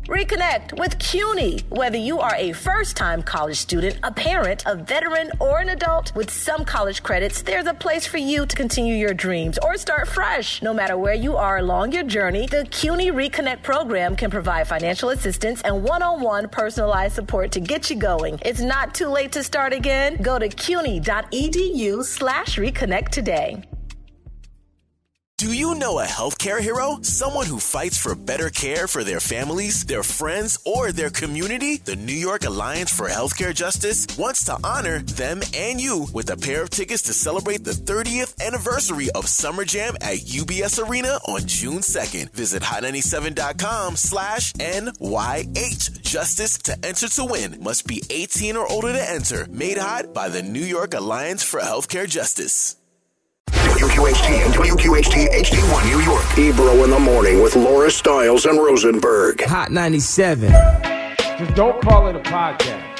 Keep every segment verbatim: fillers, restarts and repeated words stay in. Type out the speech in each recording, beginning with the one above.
Reconnect with CUNY. Whether you are a first-time college student, a parent, a veteran, or an adult, with some college credits, there's a place for you to continue your dreams or start fresh. No matter where you are along your journey, the CUNY Reconnect program can provide financial assistance and one-on-one personalized support to get you going. It's not too late to start again. Go to cuny.edu slash reconnect today. Do you know a healthcare hero? Someone who fights for better care for their families, their friends, or their community? The New York Alliance for Healthcare Justice wants to honor them and you with a pair of tickets to celebrate the thirtieth anniversary of Summer Jam at U B S Arena on June second. Visit hot ninety-seven dot com slash N Y H Justice to enter to win. Must be eighteen or older to enter. Made hot by the New York Alliance for Healthcare Justice. W Q H T and W Q H T H D one New York. Ebro in the morning with Laura Stiles and Rosenberg. Hot ninety-seven. Just don't call it a podcast.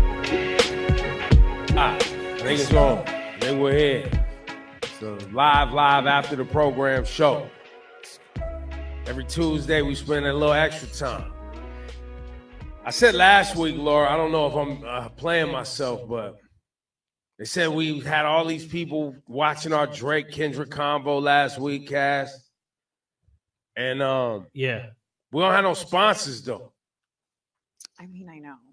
Ah, niggas on. They were here. So live, live after the program show. Every Tuesday we spend a little extra time. I said last week, Laura, I don't know if I'm uh, playing myself, but they said we had all these people watching our Drake Kendrick convo last week, Cass. And um, yeah, we don't have no sponsors though. I mean, I know.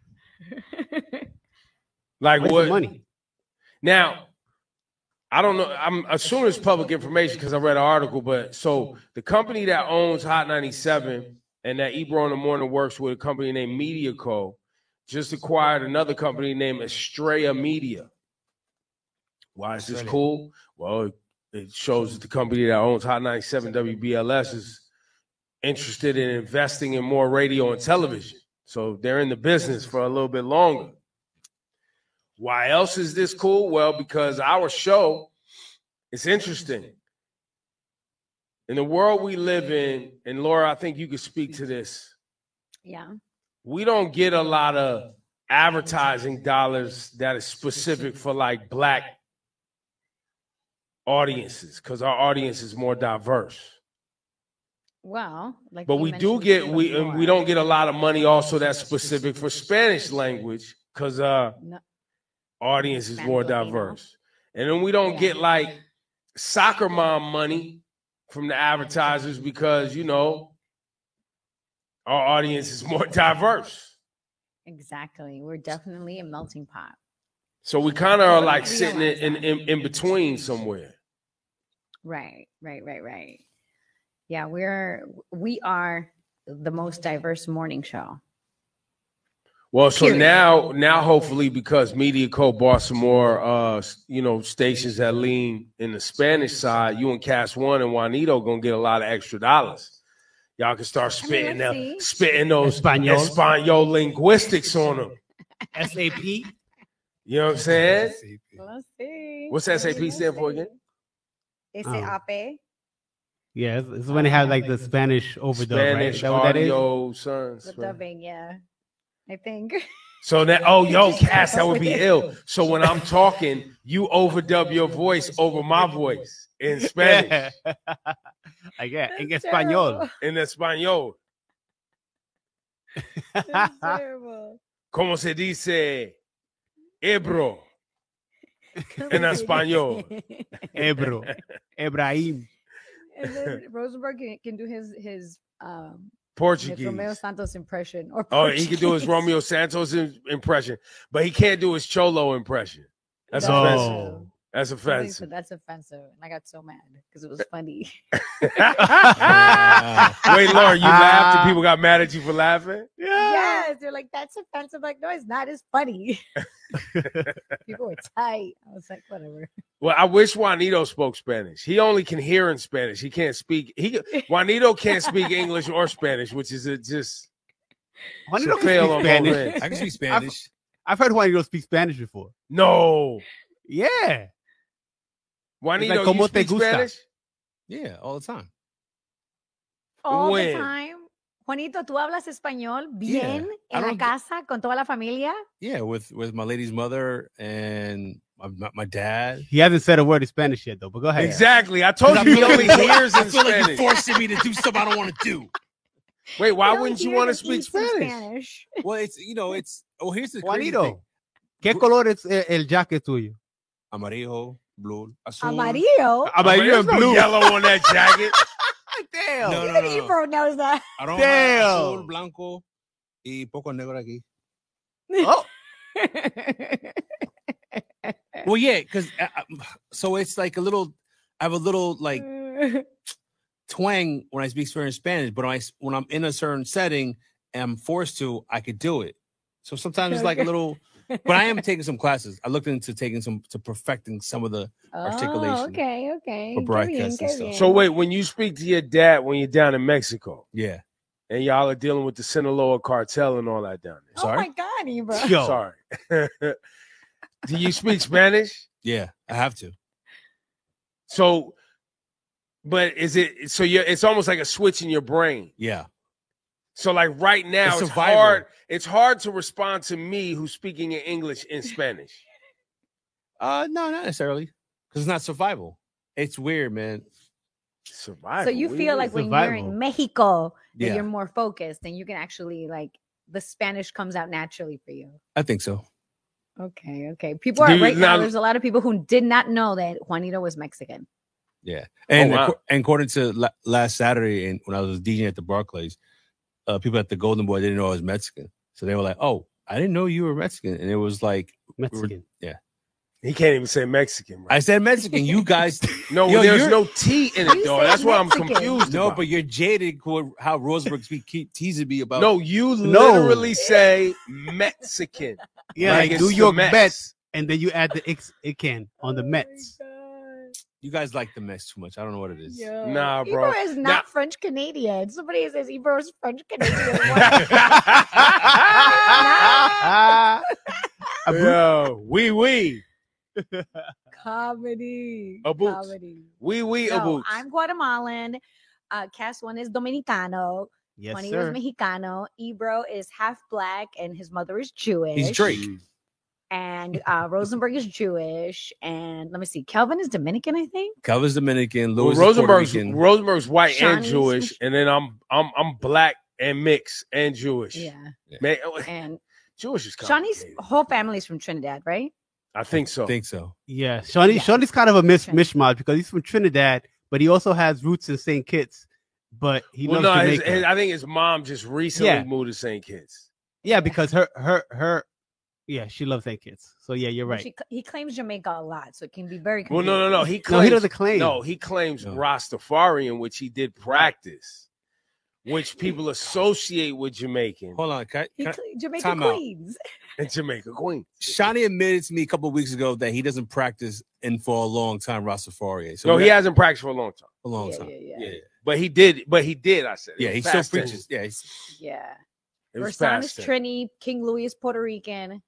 Like Where's what? the money? Now, I don't know. I'm assuming it's public information because I read an article. But so the company that owns Hot ninety-seven and that Ebro in the Morning works with, a company named MediaCo, just acquired another company named Estrella Media. Why is this cool? Well, it shows that the company that owns Hot ninety-seven W B L S is interested in investing in more radio and television. So they're in the business for a little bit longer. Why else is this cool? Well, because our show is interesting. In the world we live in, and Laura, I think you could speak to this. Yeah. We don't get a lot of advertising dollars that is specific for like Black audiences because our audience is more diverse. Well, like but we do get we and we don't get a lot of money also that's specific for Spanish language because uh no. audience is more diverse. And then we don't yeah. get like soccer mom money from the advertisers because, you know, our audience is more diverse. Exactly. We're definitely a melting pot. So we kind of are like sitting in, in, in between somewhere. Right, right, right, right. Yeah, we're we are the most diverse morning show. Well, so Period. now, now hopefully because MediaCo bought some more, uh, you know, stations that lean in the Spanish side, you and Cass One and Juanito gonna get a lot of extra dollars. Y'all can start spitting, I mean, uh, spitting those Espanol. Espanol linguistics on them. S A P. You know what I'm saying? Let's see. What's S A P stand for again? S A P. Yeah, it's, it's when they have like the Spanish overdub, Spanish right? audio sons. The dubbing, yeah. I think. So that, oh, yo, Cass, that would be ill. So when I'm talking, you overdub your voice over my voice in Spanish. I get in Espanol. In Espanol. That's terrible. ¿Cómo se dice Ebro en Espanol? Ebro. Ebrahim. And then Rosenberg can, can do his his um Portuguese. His Romeo Santos impression. Or oh, he can do his Romeo Santos impression, but he can't do his Cholo impression. That's no. offensive. That's offensive. That's offensive. And I got so mad because it was funny. Wait, Laura, you laughed and people got mad at you for laughing? Yeah. Yes. They're like, that's offensive. Like, no, it's not. It's funny. People were tight. I was like, whatever. Well, I wish Juanito spoke Spanish. He only can hear in Spanish. He can't speak. He Juanito can't speak English or Spanish, which is a, just Juanito can speak Spanish. I can speak Spanish. I've, I've heard Juanito speak Spanish before. No. Yeah. Juanito, like, you speak Spanish? Yeah, all the time. All when? the time. Juanito, ¿tú hablas español bien yeah. en la casa con toda la familia? Yeah, with, with my lady's mother and my, my dad. He hasn't said a word in Spanish yet, though, but go ahead. Exactly. I told you he only hears in I feel Spanish. Like you're forcing me to do something I don't want to do. Wait, why don't wouldn't you hear want to them speak eat some Spanish? Spanish. Well, it's you know, it's oh here's the crazy thing. Juanito, ¿qué color es el, el jacket tuyo? Amarillo, blue, azul. Amarillo. Amarillo There's and no blue. yellow on that jacket. Damn. No, no, Even no, no. Ebro knows that. Aroma, Damn. azul, blanco, y poco negro aquí. Oh, Well, yeah, because uh, so it's like a little. I have a little like twang when I speak certain Spanish, but when I when I'm in a certain setting and I'm forced to, I could do it. So sometimes it's like a little. But I am taking some classes. I looked into taking some to perfecting some of the articulation. Oh, okay, okay. For Qué broadcast bien, and qué stuff. bien. So wait, when you speak to your dad when you're down in Mexico Yeah. and y'all are dealing with the Sinaloa cartel and all that down there. Oh Sorry? my God, Ebro. yo. Sorry. Do you speak Spanish? Yeah, I have to. So, but is it so? You it's almost like a switch in your brain. Yeah. So, like right now, It's it's, survival. hard. It's hard to respond to me who's speaking in English in Spanish. Uh, no, not necessarily, because it's not survival. It's weird, man. Survival. So you what do feel mean? like when you're Survival. in Mexico, that Yeah. you're more focused and you can actually like the Spanish comes out naturally for you. I think so. Okay, okay. People are Do you- right now. now- There's a lot of people who did not know that Juanito was Mexican. Yeah, and, Oh, wow. acco- and according to la- last Saturday, and when I was DJing at the Barclays, uh, people at the Golden Boy didn't know I was Mexican, so they were like, "Oh, I didn't know you were Mexican," and it was like, Mexican. He can't even say Mexican. Right? I said Mexican. You guys, no, Yo, there's you're- no T in it You though. said That's why I'm Mexican. confused. no, about. but you're jaded. with How Rosenberg speak, keep teasing me about. no, you No. literally say Mexican. Yeah, like, it's New the York Mets. Mets, and then you add the X Ican on the Mets. you guys like the mess too much. I don't know what it is. Nah, bro. Ebro is not Now- French Canadian. Somebody says Ebro is French Canadian. Yo, wee wee, Comedy. A boots. Comedy. wee wee, No, aboots. I'm Guatemalan. Uh, Cass one is Dominicano. Yes, Juanito is sir. Mexicano. Ebro is half black and his mother is Jewish. He's Drake. And uh, Rosenberg is Jewish. And let me see. Kelvin is Dominican, I think. Calvin's Dominican. Well, Louis is Puerto Rosenberg's Rican. Rosenberg's white and Shawnee's Jewish, Mich- and then I'm I'm I'm black and mixed and Jewish. Yeah. Man, And Jewish is Shawnee's complicated. whole family is from Trinidad, right? I think so. I think so. Yeah, Shawnee. Yeah. Shawnee's kind of a mis- Trinidad. mishmash because he's from Trinidad, but he also has roots in Saint Kitts. But he well, loves no, his, Jamaica. his- I think his mom just recently Yeah. moved to Saint Kitts. yeah, because her her her yeah, she loves Saint Kitts. So yeah, you're Well, right. she- he claims Jamaica a lot, so it can be very Well, no, no, no. He No, claims he doesn't claim. No, he claims No. Rastafarian, which he did practice, which people associate with Jamaican Hold on. Can I, He can I- cl- Jamaica time out. Queens. and Jamaica Queen. Shawnee admitted to me a couple of weeks ago that he doesn't practice in for a long time Rastafari. So No, we he got- hasn't practiced for a long time. a long Yeah, time. yeah, yeah. yeah, yeah. But he did. But he did. I said. It Yeah, was he still past preaches. tense. Yeah, he's, Yeah. It was Versan is past tense. Trini, King Louis is Puerto Rican,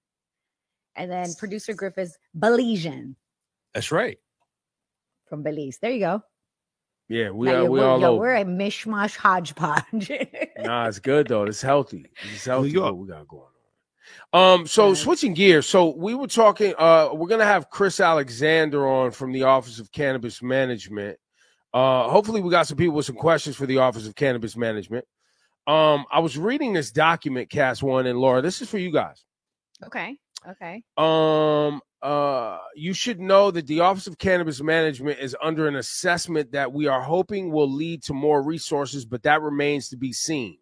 and then producer Griff is Belizean that's right. from Belize. There you go. Yeah, we Now, are. yo, We we're, all yo, over. we're a mishmash hodgepodge. Nah, it's good though. It's healthy. It's healthy. York. What we got going on. Um, so Yeah. switching gears. So we were talking. Uh, we're gonna have Chris Alexander on from the Office of Cannabis Management. Uh, hopefully we got some people with some questions for the Office of Cannabis Management. Um, I was reading this document, Cass One and Laura. This is for you guys. okay. Okay. Um, uh, you should know that the Office of Cannabis Management is under an assessment that we are hoping will lead to more resources, but that remains to be seen.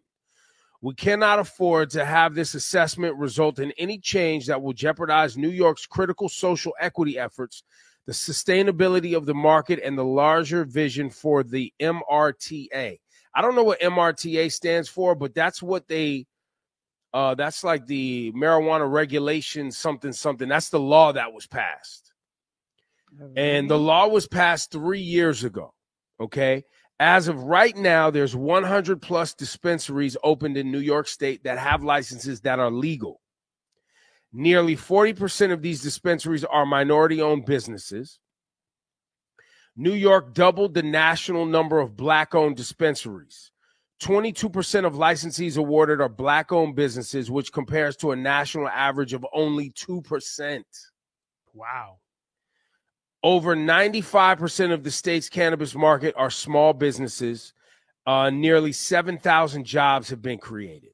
We cannot afford to have this assessment result in any change that will jeopardize New York's critical social equity efforts, the sustainability of the market, and the larger vision for the M R T A. I don't know what M R T A stands for, but that's what they Uh, that's like the marijuana regulation something something. That's the law that was passed. And the law was passed three years ago. Okay. As of right now, there's one hundred plus dispensaries opened in New York State that have licenses that are legal. Nearly forty percent of these dispensaries are minority owned businesses. New York doubled the national number of black owned dispensaries. twenty-two percent of licensees awarded are black-owned businesses, which compares to a national average of only two percent. Wow. Over ninety-five percent of the state's cannabis market are small businesses. uh, nearly seven thousand jobs have been created.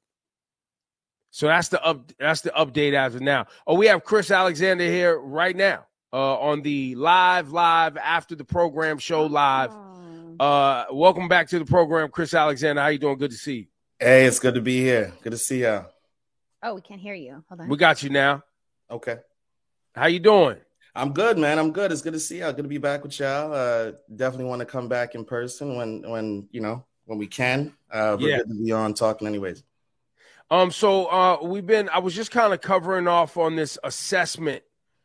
So that's the up, that's the update as of now. Oh, we have Chris Alexander here right now uh, on the live, live after the program show live. Uh, welcome back to the program, Chris Alexander. How you doing? Good to see you. Hey, it's good to be here. Good to see y'all. Oh, we can't hear you. Hold on. We got you now. Okay. How you doing? I'm good, man. I'm good. It's good to see y'all. Good to be back with y'all. Uh, definitely want to come back in person when, when you know, when we can. Uh, but Yeah. good to be on talking anyways. Um, so uh, we've been. I was just kind of covering off on this assessment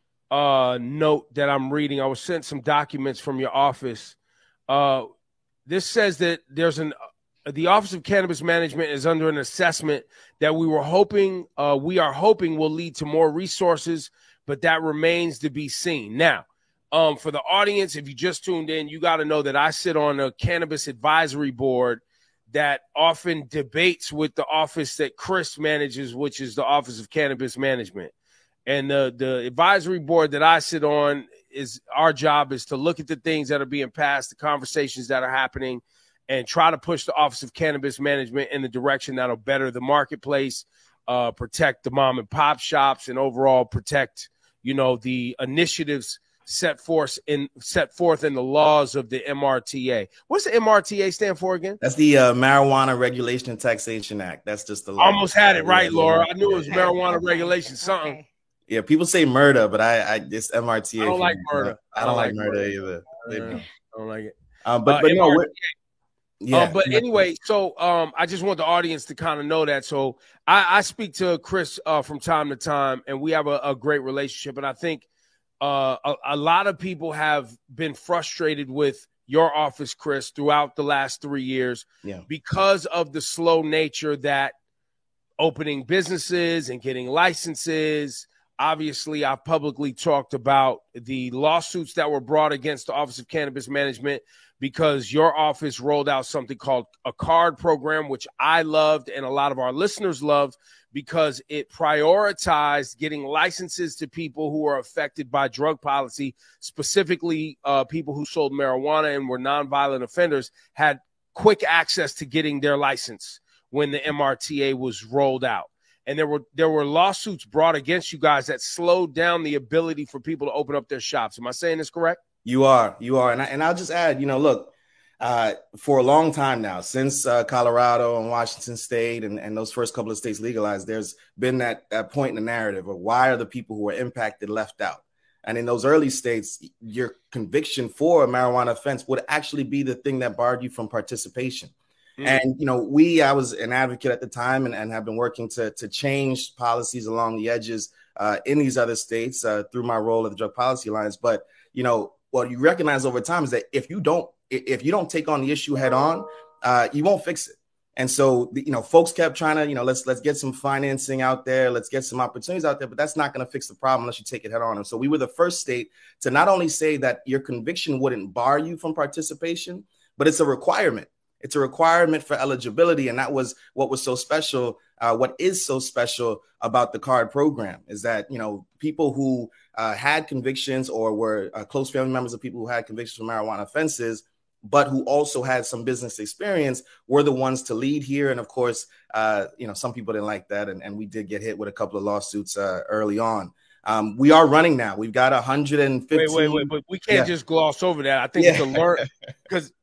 uh note that I'm reading. I was sent some documents from your office. Uh, this says that there's an uh, the Office of Cannabis Management is under an assessment that we were hoping uh we are hoping will lead to more resources, but that remains to be seen. Now, um, for the audience, if you just tuned in, you got to know that I sit on a cannabis advisory board that often debates with the office that Chris manages, which is the Office of Cannabis Management. And the, the advisory board that I sit on is our job is to look at the things that are being passed, the conversations that are happening, and try to push the Office of Cannabis Management in the direction that'll better the marketplace, uh, protect the mom and pop shops, and overall protect, you know, the initiatives set forth in set forth in the laws of the M R T A. What's the M R T A stand for again? That's the uh, Marijuana Regulation and Taxation Act. That's just the law. Almost had it right, Yeah, Laura. yeah. I knew it was marijuana Okay. regulation, something. Okay. Yeah, people say murder, but I, I it's M R T A. I don't for like me. murder. I don't like murder either. Uh, I don't like it. Um, but Uh, but no, M R T A. we're- yeah. Uh, but anyway, so um, I just want the audience to kind of know that. So I, I speak to Chris uh, from time to time, and we have a, a great relationship. And I think uh, a, a lot of people have been frustrated with your office, Chris, throughout the last three years Yeah. because of the slow nature that opening businesses and getting licenses. Obviously, I've publicly talked about the lawsuits that were brought against the Office of Cannabis Management because your office rolled out something called a card program, which I loved and a lot of our listeners loved because it prioritized getting licenses to people who are affected by drug policy, specifically uh, people who sold marijuana and were nonviolent offenders had quick access to getting their license when the M R T A was rolled out. And there were there were lawsuits brought against you guys that slowed down the ability for people to open up their shops. Am I saying this correct? You are, you are. And, I, and I'll just add, you know, look, uh, for a long time now, since uh, Colorado and Washington State and, and those first couple of states legalized, there's been that, that point in the narrative of why are the people who are impacted left out? And in those early states, your conviction for a marijuana offense would actually be the thing that barred you from participation. Mm-hmm. And, you know, we, I was an advocate at the time and, and have been working to, to change policies along the edges uh, in these other states uh, through my role at the Drug Policy Alliance. But, you know, what you recognize over time is that if you don't, if you don't take on the issue head on, uh, you won't fix it. And so, you know, folks kept trying to, you know, let's let's get some financing out there. Let's get some opportunities out there. But that's not going to fix the problem unless you take it head on. And so we were the first state to not only say that your conviction wouldn't bar you from participation, but it's a requirement. It's a requirement for eligibility. And that was what was so special. Uh, what is so special about the card program is that, you know, people who uh, had convictions or were uh, close family members of people who had convictions for marijuana offenses, but who also had some business experience were the ones to lead here. And of course, uh, you know, some people didn't like that. And, and we did get hit with a couple of lawsuits uh, early on. Um, we are running now. We've got one hundred fifteen. Wait, wait, wait, but we can't Yeah. just gloss over that. I think Yeah. it's a learn because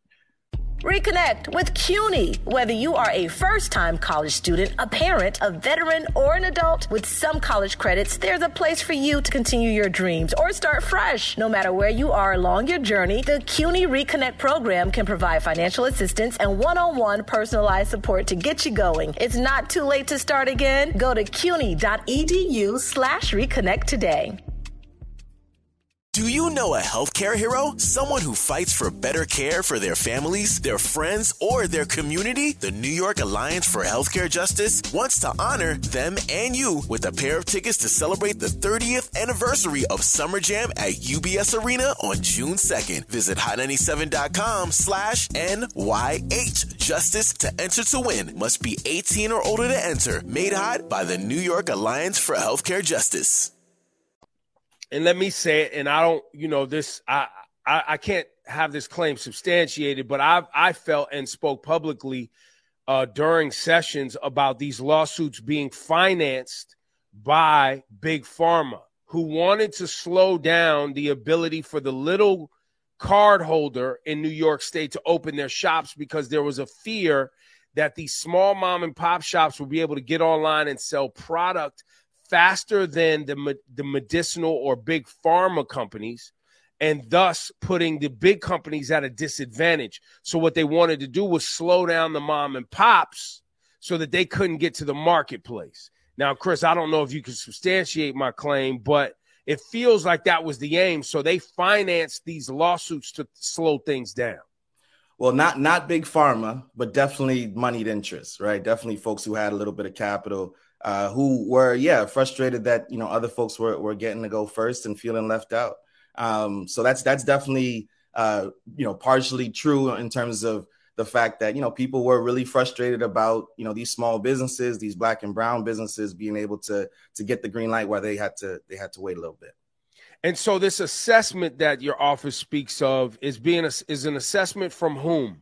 Reconnect with CUNY. Whether you are a first-time college student, a parent, a veteran, or an adult, with some college credits, there's a place for you to continue your dreams or start fresh. No matter where you are along your journey, the CUNY Reconnect program can provide financial assistance and one-on-one personalized support to get you going. It's not too late to start again. Go to cuny.edu slash reconnect today. Do you know a healthcare hero? Someone who fights for better care for their families, their friends, or their community? The New York Alliance for Healthcare Justice wants to honor them and you with a pair of tickets to celebrate the thirtieth anniversary of Summer Jam at U B S Arena on June second. Visit hot ninety-seven dot com slash N Y H Justice to enter to win. Must be eighteen or older to enter. Made hot by the New York Alliance for Healthcare Justice. and let me say it, and I don't, you know, this, I, I, I can't have this claim substantiated, but I I felt and spoke publicly uh, during sessions about these lawsuits being financed by Big Pharma, who wanted to slow down the ability for the little card holder in New York State to open their shops because there was a fear that these small mom and pop shops would be able to get online and sell product faster than the, the medicinal or big pharma companies, and thus putting the big companies at a disadvantage. So what they wanted to do was slow down the mom and pops so that they couldn't get to the marketplace. Now, Chris, I don't know if you can substantiate my claim, but it feels like that was the aim. So they financed these lawsuits to slow things down. Well, not not big pharma, but definitely moneyed interests, right? Definitely folks who had a little bit of capital, uh, who were, yeah, frustrated that, you know, other folks were, were getting to go first and feeling left out. Um, so that's that's definitely, uh, you know, partially true in terms of the fact that, you know, people were really frustrated about, you know, these small businesses, these black and brown businesses being able to to get the green light where they had to they had to wait a little bit. And so this assessment that your office speaks of is being a, is an assessment from whom?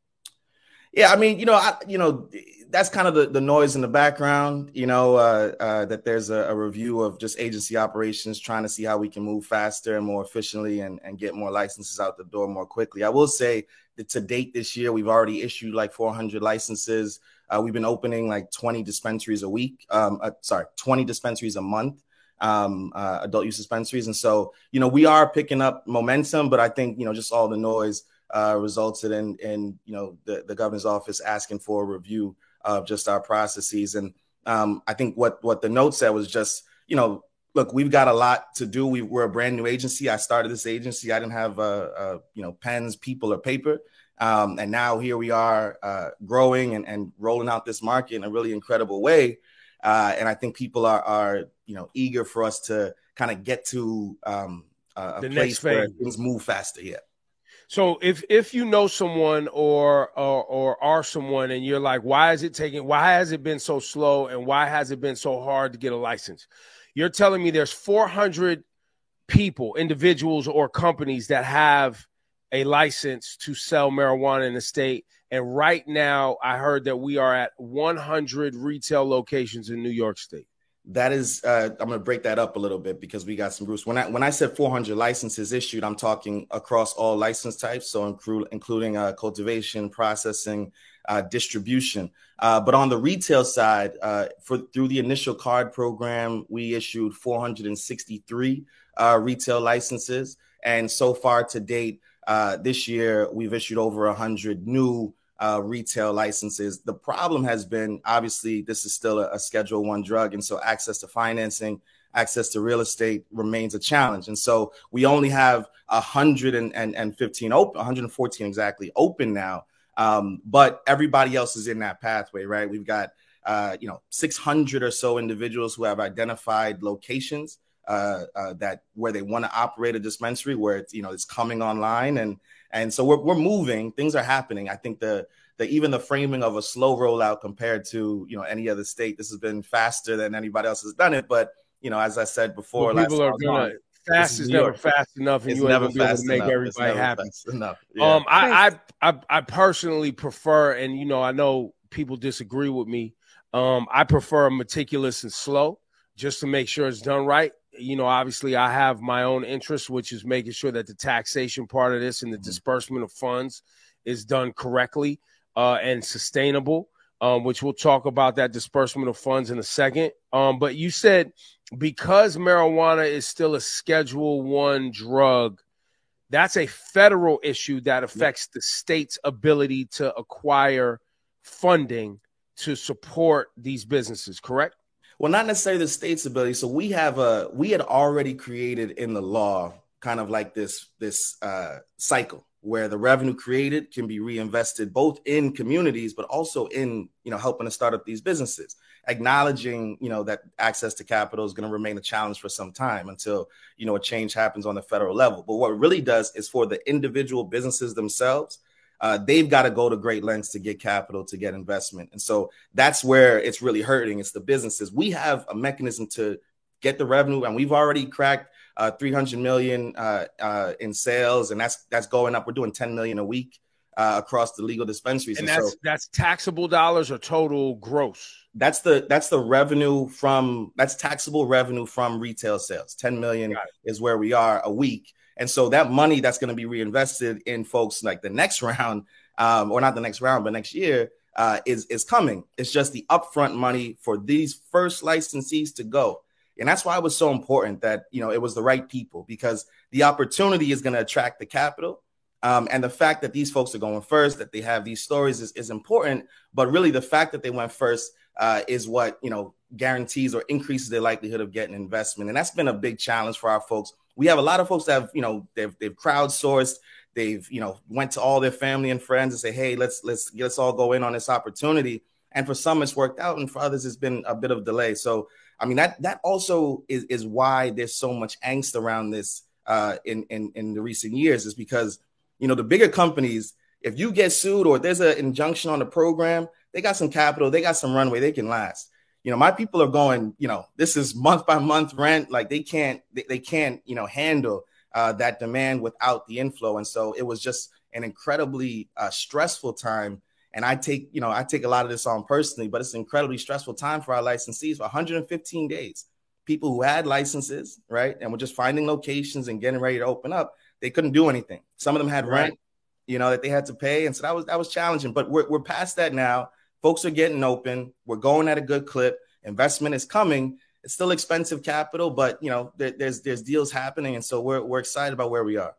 Yeah, I mean, you know, I, you know, that's kind of the, the noise in the background, you know, uh, uh, that there's a, a review of just agency operations, trying to see how we can move faster and more efficiently and, and get more licenses out the door more quickly. I will say that to date this year, we've already issued like four hundred licenses. Uh, we've been opening like twenty dispensaries a week. Um, uh, sorry, twenty dispensaries a month. Um, uh, adult use dispensaries. And so, you know, we are picking up momentum, but I think, you know, just all the noise uh, resulted in, in, you know, the, the governor's office asking for a review of just our processes. And um, I think what, what the note said was just, you know, look, we've got a lot to do. We, we're a brand new agency. I started this agency. I didn't have, uh, uh, you know, pens, people, or paper. Um, and now here we are uh, growing and, and rolling out this market in a really incredible way. Uh, and I think people are, are, you know, eager for us to kind of get to um, uh, a the place next where phase. Things move faster. Yeah. So if if you know someone or, or or are someone and you're like, why is it taking? Why has it been so slow? And why has it been so hard to get a license? You're telling me there's four hundred people, individuals or companies that have a license to sell marijuana in the state. And right now, I heard that we are at one hundred retail locations in New York State. That is, uh, I'm going to break that up a little bit because we got some groups. When I when I said four hundred licenses issued, I'm talking across all license types, so include, including uh, cultivation, processing, uh, distribution. Uh, but on the retail side, uh, for through the initial card program, we issued four hundred sixty-three uh, retail licenses, and so far to date, uh, this year we've issued over one hundred new Uh, retail licenses. The problem has been, obviously, this is still a, a Schedule One drug, and so access to financing, access to real estate remains a challenge. And so we only have one hundred fifteen open, one hundred fourteen exactly open now, um, but everybody else is in that pathway, right? We've got uh, you know six hundred or so individuals who have identified locations uh, uh, that where they want to operate a dispensary, where it's you know it's coming online, and And so we're we're moving. Things are happening. I think the the even the framing of a slow rollout compared to you know any other state, this has been faster than anybody else has done it. But you know, as I said before, well, people are gonna on, fast is never fast enough, and it's you never never be able to make enough. everybody happy. Enough. Yeah. Um, I, I I I personally prefer, and you know, I know people disagree with me. Um, I prefer meticulous and slow, just to make sure it's done right. You know, obviously I have my own interest, which is making sure that the taxation part of this and the disbursement of funds is done correctly uh, and sustainable, um, which we'll talk about that disbursement of funds in a second. Um, but you said because marijuana is still a Schedule One drug, that's a federal issue that affects the state's ability to acquire funding to support these businesses, correct? Well, not necessarily the state's ability. So we have a we had already created in the law kind of like this this uh, cycle where the revenue created can be reinvested both in communities, but also in, you know, helping to start up these businesses, acknowledging, you know, that access to capital is going to remain a challenge for some time until, you know, a change happens on the federal level. But what it really does is for the individual businesses themselves, Uh, they've got to go to great lengths to get capital, to get investment. And so that's where it's really hurting. It's the businesses. We have a mechanism to get the revenue, and we've already cracked uh, three hundred million uh, uh, in sales, and that's that's going up. We're doing ten million a week uh, across the legal dispensaries. And, and that's so, that's taxable dollars or total gross? That's the that's the revenue from that's taxable revenue from retail sales. ten million is where we are a week. And so that money that's going to be reinvested in folks like the next round, um, or not the next round, but next year uh, is, is coming. It's just the upfront money for these first licensees to go. And that's why it was so important that, you know, it was the right people, because the opportunity is going to attract the capital. Um, and the fact that these folks are going first, that they have these stories is, is important. But really, the fact that they went first uh, is what, you know, guarantees or increases their likelihood of getting investment. And that's been a big challenge for our folks. We have a lot of folks that have, you know, they've, they've crowdsourced. They've, you know, went to all their family and friends and say, hey, let's let's let's all go in on this opportunity. And for some, it's worked out. And for others, it's been a bit of delay. So, I mean, that that also is, is why there's so much angst around this uh, in, in, in the recent years, is because, you know, the bigger companies, if you get sued or there's an injunction on the program, they got some capital, they got some runway, they can last. You know, my people are going, you know, this is month by month rent. Like they can't, they, they can't, you know, handle uh, that demand without the inflow. And so it was just an incredibly uh, stressful time. And I take, you know, I take a lot of this on personally, but it's an incredibly stressful time for our licensees for one hundred fifteen days. People who had licenses, right, and were just finding locations and getting ready to open up, they couldn't do anything. Some of them had Right. rent, you know, that they had to pay. And so that was that was challenging. But we're we're past that now. Folks are getting open. We're going at a good clip. Investment is coming. It's still expensive capital, but you know, there, there's there's deals happening, and so we're we're excited about where we are.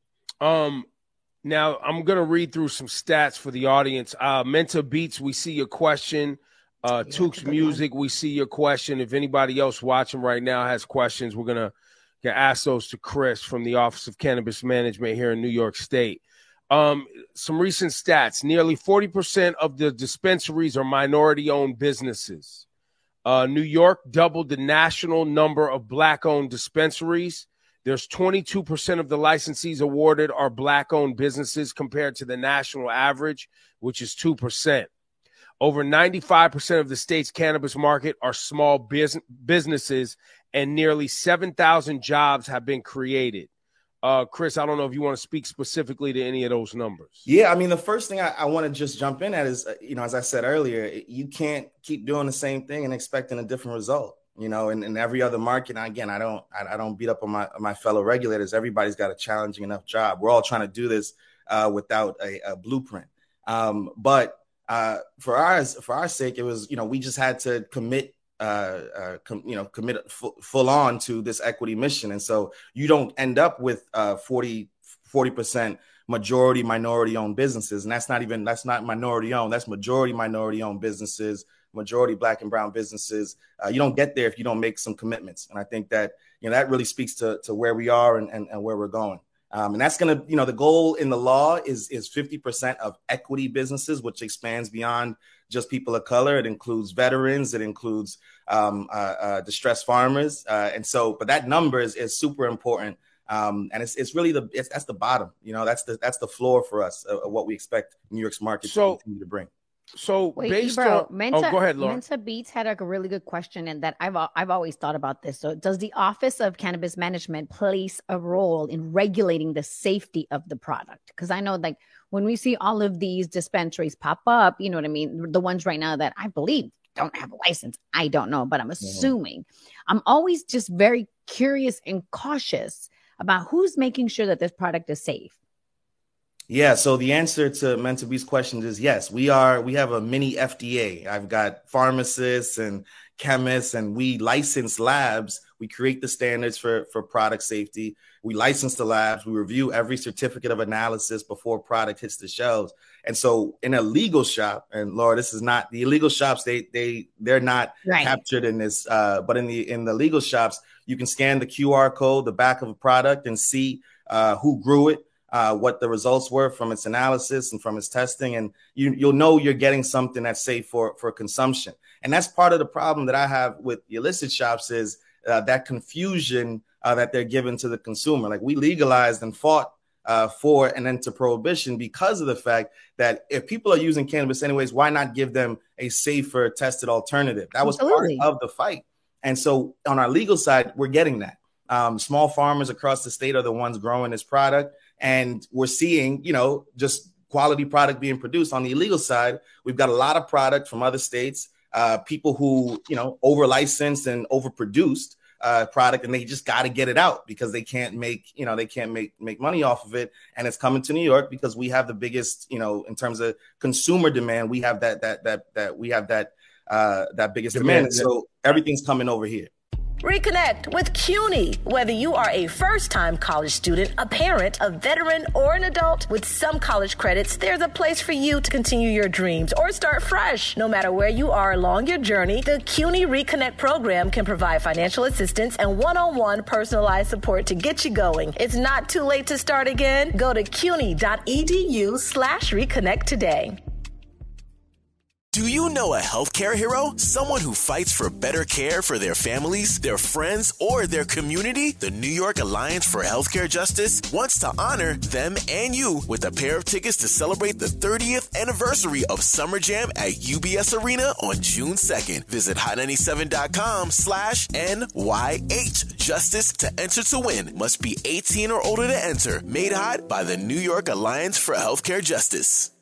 Um, now I'm gonna read through some stats for the audience. Uh, Menta Beats, we see your question. Uh, Yeah, Tukes Music, we see your question. If anybody else watching right now has questions, we're gonna get ask those to Chris from the Office of Cannabis Management here in New York State. Um, some recent stats: nearly forty percent of the dispensaries are minority-owned businesses. Uh, New York doubled the national number of Black-owned dispensaries. There's twenty-two percent of the licensees awarded are Black-owned businesses compared to the national average, which is two percent. Over ninety-five percent of the state's cannabis market are small bus- businesses, and nearly seven thousand jobs have been created. Uh, Chris, I don't know if you want to speak specifically to any of those numbers. Yeah, I mean, the first thing I, I want to just jump in at is, uh, you know, as I said earlier, you can't keep doing the same thing and expecting a different result. You know, in, in every other market, and again, I don't, I, I don't beat up on my my fellow regulators. Everybody's got a challenging enough job. We're all trying to do this uh, without a, a blueprint. Um, but uh, for ours, for our sake, it was, you know, we just had to commit. Uh, uh, com, you know, commit f- full on to this equity mission. And so you don't end up with uh, forty percent majority minority owned businesses. And that's not even, that's not minority owned, that's majority minority owned businesses, majority Black and brown businesses. Uh, you don't get there if you don't make some commitments. And I think that, you know, that really speaks to, to where we are and, and, and where we're going. Um, and that's going to, you know, the goal in the law is, is fifty percent of equity businesses, which expands beyond just people of color. It includes veterans. It includes um, uh, uh, distressed farmers. Uh, and so, but that number is, is super important. Um, and it's it's really the, it's, that's the bottom, you know, that's the, that's the floor for us of, of what we expect New York's market So- to continue to bring. So Wait, based Ebro, on, Menta, oh, go ahead, Laura. Menta Beats had like a really good question, and that I've al- I've always thought about this. So, does the Office of Cannabis Management plays a role in regulating the safety of the product? Because I know, like, when we see all of these dispensaries pop up, you know what I mean? The ones right now that I believe don't have a license, I don't know, but I'm assuming. I'm always just very curious and cautious about who's making sure that this product is safe. Yeah, so the answer to Menta B's question is yes. We are. We have a mini F D A. I've got pharmacists and chemists, and we license labs. We create the standards for, for product safety. We license the labs. We review every certificate of analysis before product hits the shelves. And so, in a legal shop, and Laura, this is not the illegal shops. They they they're not Right. captured in this. Uh, but in the in the legal shops, you can scan the Q R code, the back of a product, and see uh, who grew it. Uh, what the results were from its analysis and from its testing. And you, you'll know you're getting something that's safe for, for consumption. And that's part of the problem that I have with the illicit shops is uh, that confusion uh, that they're given to the consumer. Like we legalized and fought uh, for an end to prohibition because of the fact that if people are using cannabis anyways, why not give them a safer tested alternative? That was Absolutely. part of the fight. And so on our legal side, we're getting that. Um, small farmers across the state are the ones growing this product. And we're seeing, you know, just quality product being produced. On the illegal side, we've got a lot of product from other states, uh, people who, you know, over licensed and overproduced uh, product, and they just got to get it out because they can't make, you know, they can't make make money off of it. And it's coming to New York because we have the biggest, you know, in terms of consumer demand, we have that that that that we have that uh, that biggest demand. demand. So everything's coming over here. Reconnect with CUNY. Whether you are a first-time college student, a parent, a veteran, or an adult with some college credits, there's a place for you to continue your dreams or start fresh. No matter where you are along your journey, the CUNY Reconnect program can provide financial assistance and one-on-one personalized support to get you going. It's not too late to start again. Go to cuny.edu slash reconnect today. Do you know a healthcare hero? Someone who fights for better care for their families, their friends, or their community? The New York Alliance for Healthcare Justice wants to honor them and you with a pair of tickets to celebrate the thirtieth anniversary of Summer Jam at U B S Arena on June second. Visit hot ninety-seven dot com slash N Y H Justice to enter to win. Must be eighteen or older to enter. Made hot by the New York Alliance for Healthcare Justice.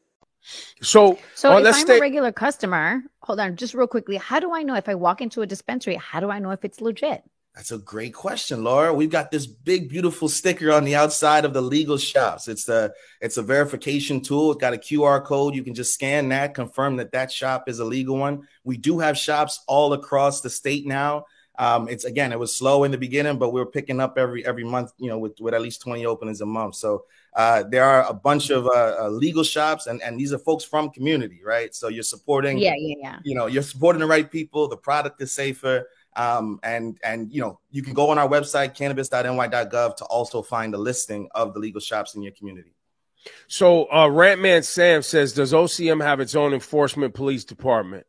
So, so uh, if let's I'm stay- a regular customer, hold on, just real quickly, how do I know if I walk into a dispensary? How do I know if it's legit? That's a great question, Laura. We've got this big, beautiful sticker on the outside of the legal shops. It's the it's a verification tool. It's got a Q R code. You can just scan that, confirm that that shop is a legal one. We do have shops all across the state now. Um, it's again, it was slow in the beginning, but we're picking up every every month, you know, with, with at least twenty openings a month. So uh, there are a bunch of uh, uh, legal shops, and, and these are folks from community, right? So you're supporting, yeah, yeah, yeah. You know, you're supporting the right people. The product is safer, um, and and you know, you can go on our website cannabis dot N Y dot gov to also find a listing of the legal shops in your community. So uh, Rantman Sam says, does O C M have its own enforcement police department?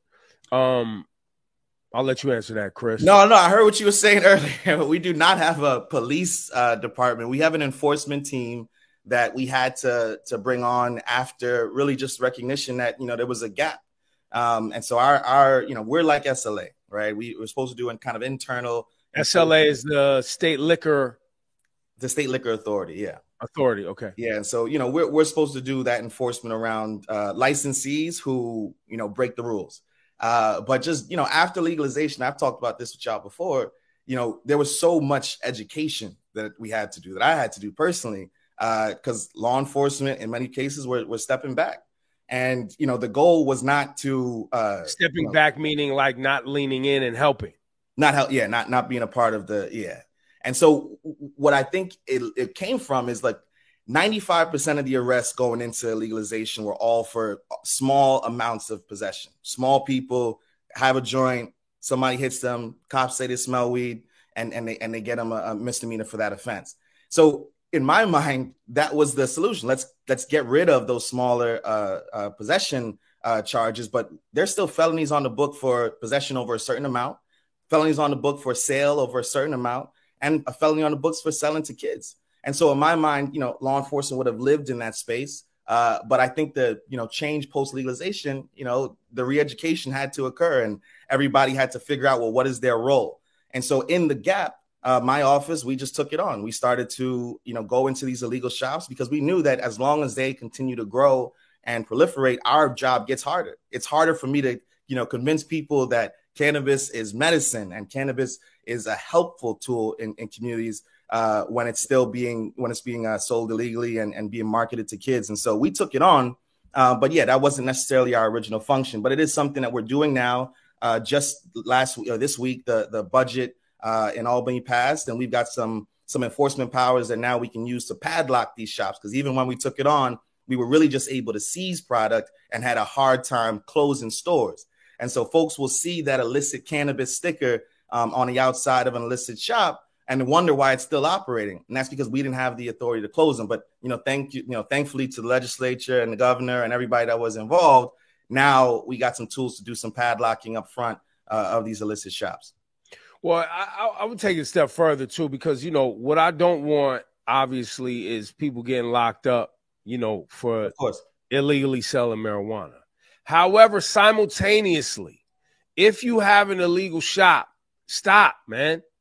Um, I'll let you answer that, Chris. No, no, I heard what you were saying earlier. We do not have a police uh, department. We have an enforcement team that we had to to bring on after really just recognition that, you know, there was a gap. Um, and so our, our, you know, we're like S L A, right? We were supposed to do in kind of internal. S L A is the state liquor. The state liquor authority. Yeah. Authority. Okay. Yeah. And so, you know, we're, we're supposed to do that enforcement around uh, licensees who, you know, break the rules. Uh, but just, you know, after legalization, I've talked about this with y'all before, you know, there was so much education that we had to do, that I had to do personally, because uh, law enforcement in many cases were, were stepping back. And, you know, the goal was not to uh, stepping you know, back, meaning like not leaning in and helping. Not help. Yeah. Not not being a part of the. Yeah. And so what I think it, it came from is like ninety-five percent of the arrests going into legalization were all for small amounts of possession. Small people have a joint, somebody hits them, cops say they smell weed, and, and, they, and they get them a, a misdemeanor for that offense. So in my mind, that was the solution. Let's let's get rid of those smaller uh, uh, possession uh, charges, but there's still felonies on the book for possession over a certain amount, felonies on the book for sale over a certain amount, and a felony on the books for selling to kids. And so in my mind, you know, law enforcement would have lived in that space. Uh, but I think the, you know, change post legalization, you know, the re-education had to occur and everybody had to figure out, well, what is their role? And so in the gap, uh, my office, we just took it on. We started to, you know, go into these illegal shops because we knew that as long as they continue to grow and proliferate, our job gets harder. It's harder for me to, you know, convince people that cannabis is medicine and cannabis is a helpful tool in, in communities uh, when it's still being when it's being uh, sold illegally and, and being marketed to kids. And so we took it on. Uh, but yeah, that wasn't necessarily our original function, but it is something that we're doing now. Uh, just last week or this week, the, the budget uh, in Albany passed, and we've got some some enforcement powers that now we can use to padlock these shops. Because even when we took it on, we were really just able to seize product and had a hard time closing stores. And so folks will see that illicit cannabis sticker um, on the outside of an illicit shop and wonder why it's still operating. And that's because we didn't have the authority to close them. But, you know, thank you, you know, thankfully to the legislature and the governor and everybody that was involved, now we got some tools to do some padlocking up front uh, of these illicit shops. Well, I, I would take it a step further, too, because, you know, what I don't want, obviously, is people getting locked up, you know, for of course. illegally selling marijuana. However, simultaneously, if you have an illegal shop, stop, man.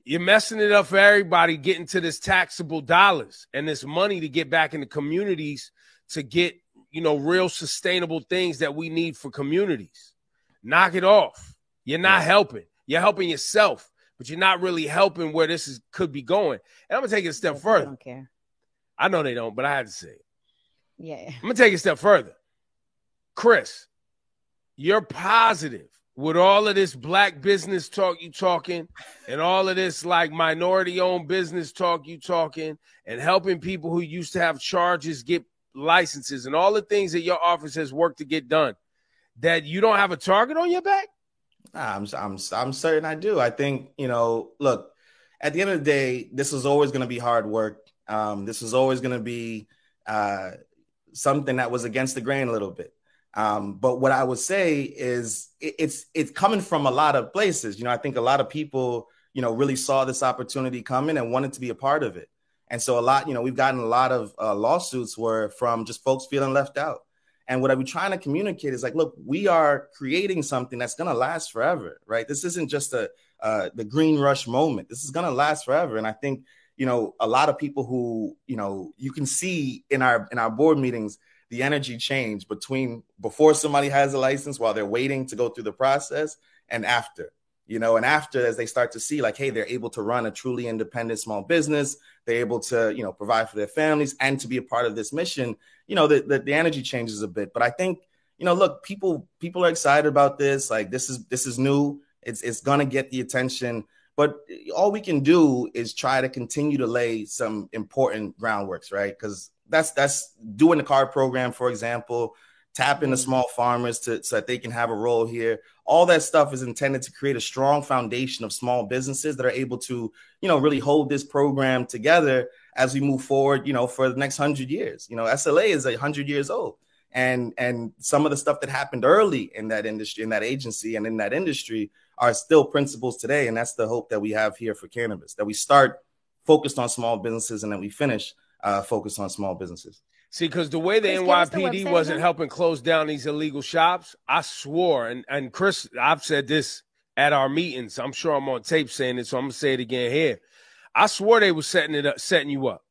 you're messing it up for everybody getting to this taxable dollars and this money to get back in the communities to get, you know, real sustainable things that we need for communities. Knock it off. You're not helping. You're helping yourself, but you're not really helping where this is could be going. And I'm going to take it a step further. I don't care. I know they don't, but I had to say it. Yeah. I'm going to take it a step further. Chris, you're positive with all of this black business talk you talking and all of this like minority-owned business talk you talking and helping people who used to have charges get licenses and all the things that your office has worked to get done, that you don't have a target on your back? I'm, I'm, I'm certain I do. I think, you know, look, at the end of the day, this is always going to be hard work. Um, this is always going to be uh, something that was against the grain a little bit. Um, but what I would say is it, it's it's coming from a lot of places. You know, I think a lot of people, you know, really saw this opportunity coming and wanted to be a part of it. And so a lot, you know, we've gotten a lot of uh, lawsuits were from just folks feeling left out. And what I'm trying to communicate is like, look, we are creating something that's going to last forever, right? This isn't just a uh, the green rush moment. This is going to last forever. And I think, you know, a lot of people who, you know, you can see in our in our board meetings, the energy change between before somebody has a license while they're waiting to go through the process and after, you know, and after as they start to see like, hey, they're able to run a truly independent small business. They're able to, you know, provide for their families and to be a part of this mission. You know, the, the, the energy changes a bit. But I think, you know, look, people people are excited about this. Like this is this is new. It's it's going to get the attention. But all we can do is try to continue to lay some important groundworks, right? Because that's that's doing the card program, for example, tapping the small farmers to, so that they can have a role here. All that stuff is intended to create a strong foundation of small businesses that are able to, you know, really hold this program together as we move forward, you know, for the next hundred years. You know, S L A is a hundred years old. And and some of the stuff that happened early in that industry, in that agency and in that industry are still principles today. And that's the hope that we have here for cannabis, that we start focused on small businesses and then we finish uh, focused on small businesses. See, because the way the Chris, N Y P D the wasn't again? helping close down these illegal shops, I swore, and, and Chris, I've said this at our meetings. I'm sure I'm on tape saying it, so I'm going to say it again here. I swore they were setting it up, setting you up.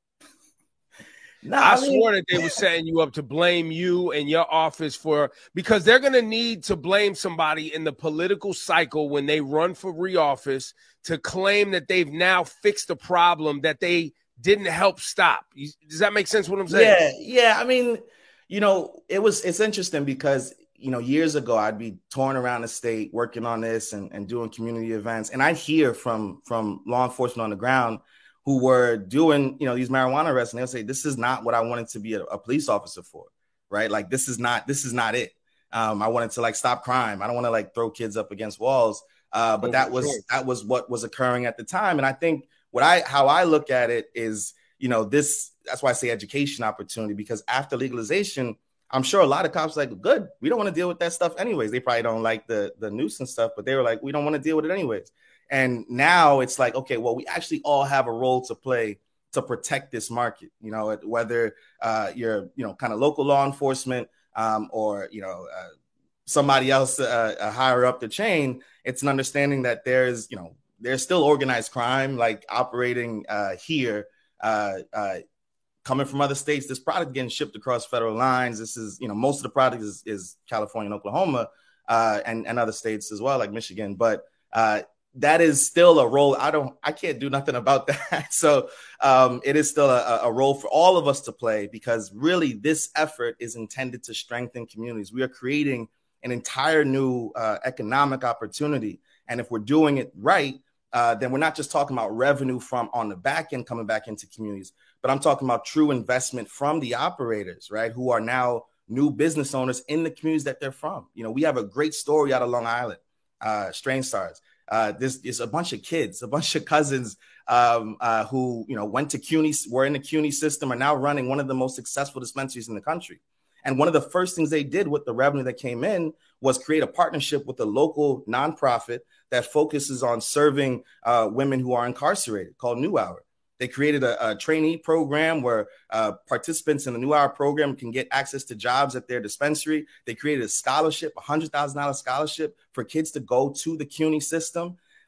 No, I, I mean, swore that they were setting you up to blame you and your office for, because they're going to need to blame somebody in the political cycle when they run for re-office to claim that they've now fixed the problem that they didn't help stop. Does that make sense what I'm saying? Yeah, yeah. I mean, you know, it was, it's interesting because, you know, years ago, I'd be touring around the state working on this and, and doing community events. And I'd hear from, from law enforcement on the ground who were doing, you know, these marijuana arrests, and they'll say, this is not what I wanted to be a, a police officer for, right? Like, this is not, this is not it. Um, I wanted to like stop crime. I don't want to like throw kids up against walls. Uh, but that was, that was what was occurring at the time. And I think what I, how I look at it is, you know, this, that's why I say education opportunity, because after legalization, I'm sure a lot of cops are like, good, we don't want to deal with that stuff anyways. They probably don't like the, the nuisance stuff, but they were like, we don't want to deal with it anyways. And now it's like, okay, well, we actually all have a role to play to protect this market, you know, whether uh, you're, you know, kind of local law enforcement um, or, you know, uh, somebody else uh, uh, higher up the chain. It's an understanding that there's, you know, there's still organized crime like operating uh, here, uh, uh, coming from other states. This product getting shipped across federal lines. This is, you know, most of the product is, is California and Oklahoma uh, and, and other states as well, like Michigan. But uh, that is still a role. I don't, I can't do nothing about that. So um, it is still a, a role for all of us to play, because really this effort is intended to strengthen communities. We are creating an entire new uh, economic opportunity. And if we're doing it right, uh, then we're not just talking about revenue from on the back end coming back into communities, but I'm talking about true investment from the operators, right, who are now new business owners in the communities that they're from. You know, we have a great story out of Long Island, uh, Strange Stars. Uh, this is a bunch of kids, a bunch of cousins um, uh, who, you know, went to CUNY, were in the CUNY system, are now running one of the most successful dispensaries in the country. And one of the first things they did with the revenue that came in was create a partnership with a local nonprofit that focuses on serving uh, women who are incarcerated called New Hour. They created a, a trainee program where uh, participants in the New Hour program can get access to jobs at their dispensary. They created a scholarship, a one hundred thousand dollars scholarship for kids to go to the CUNY system.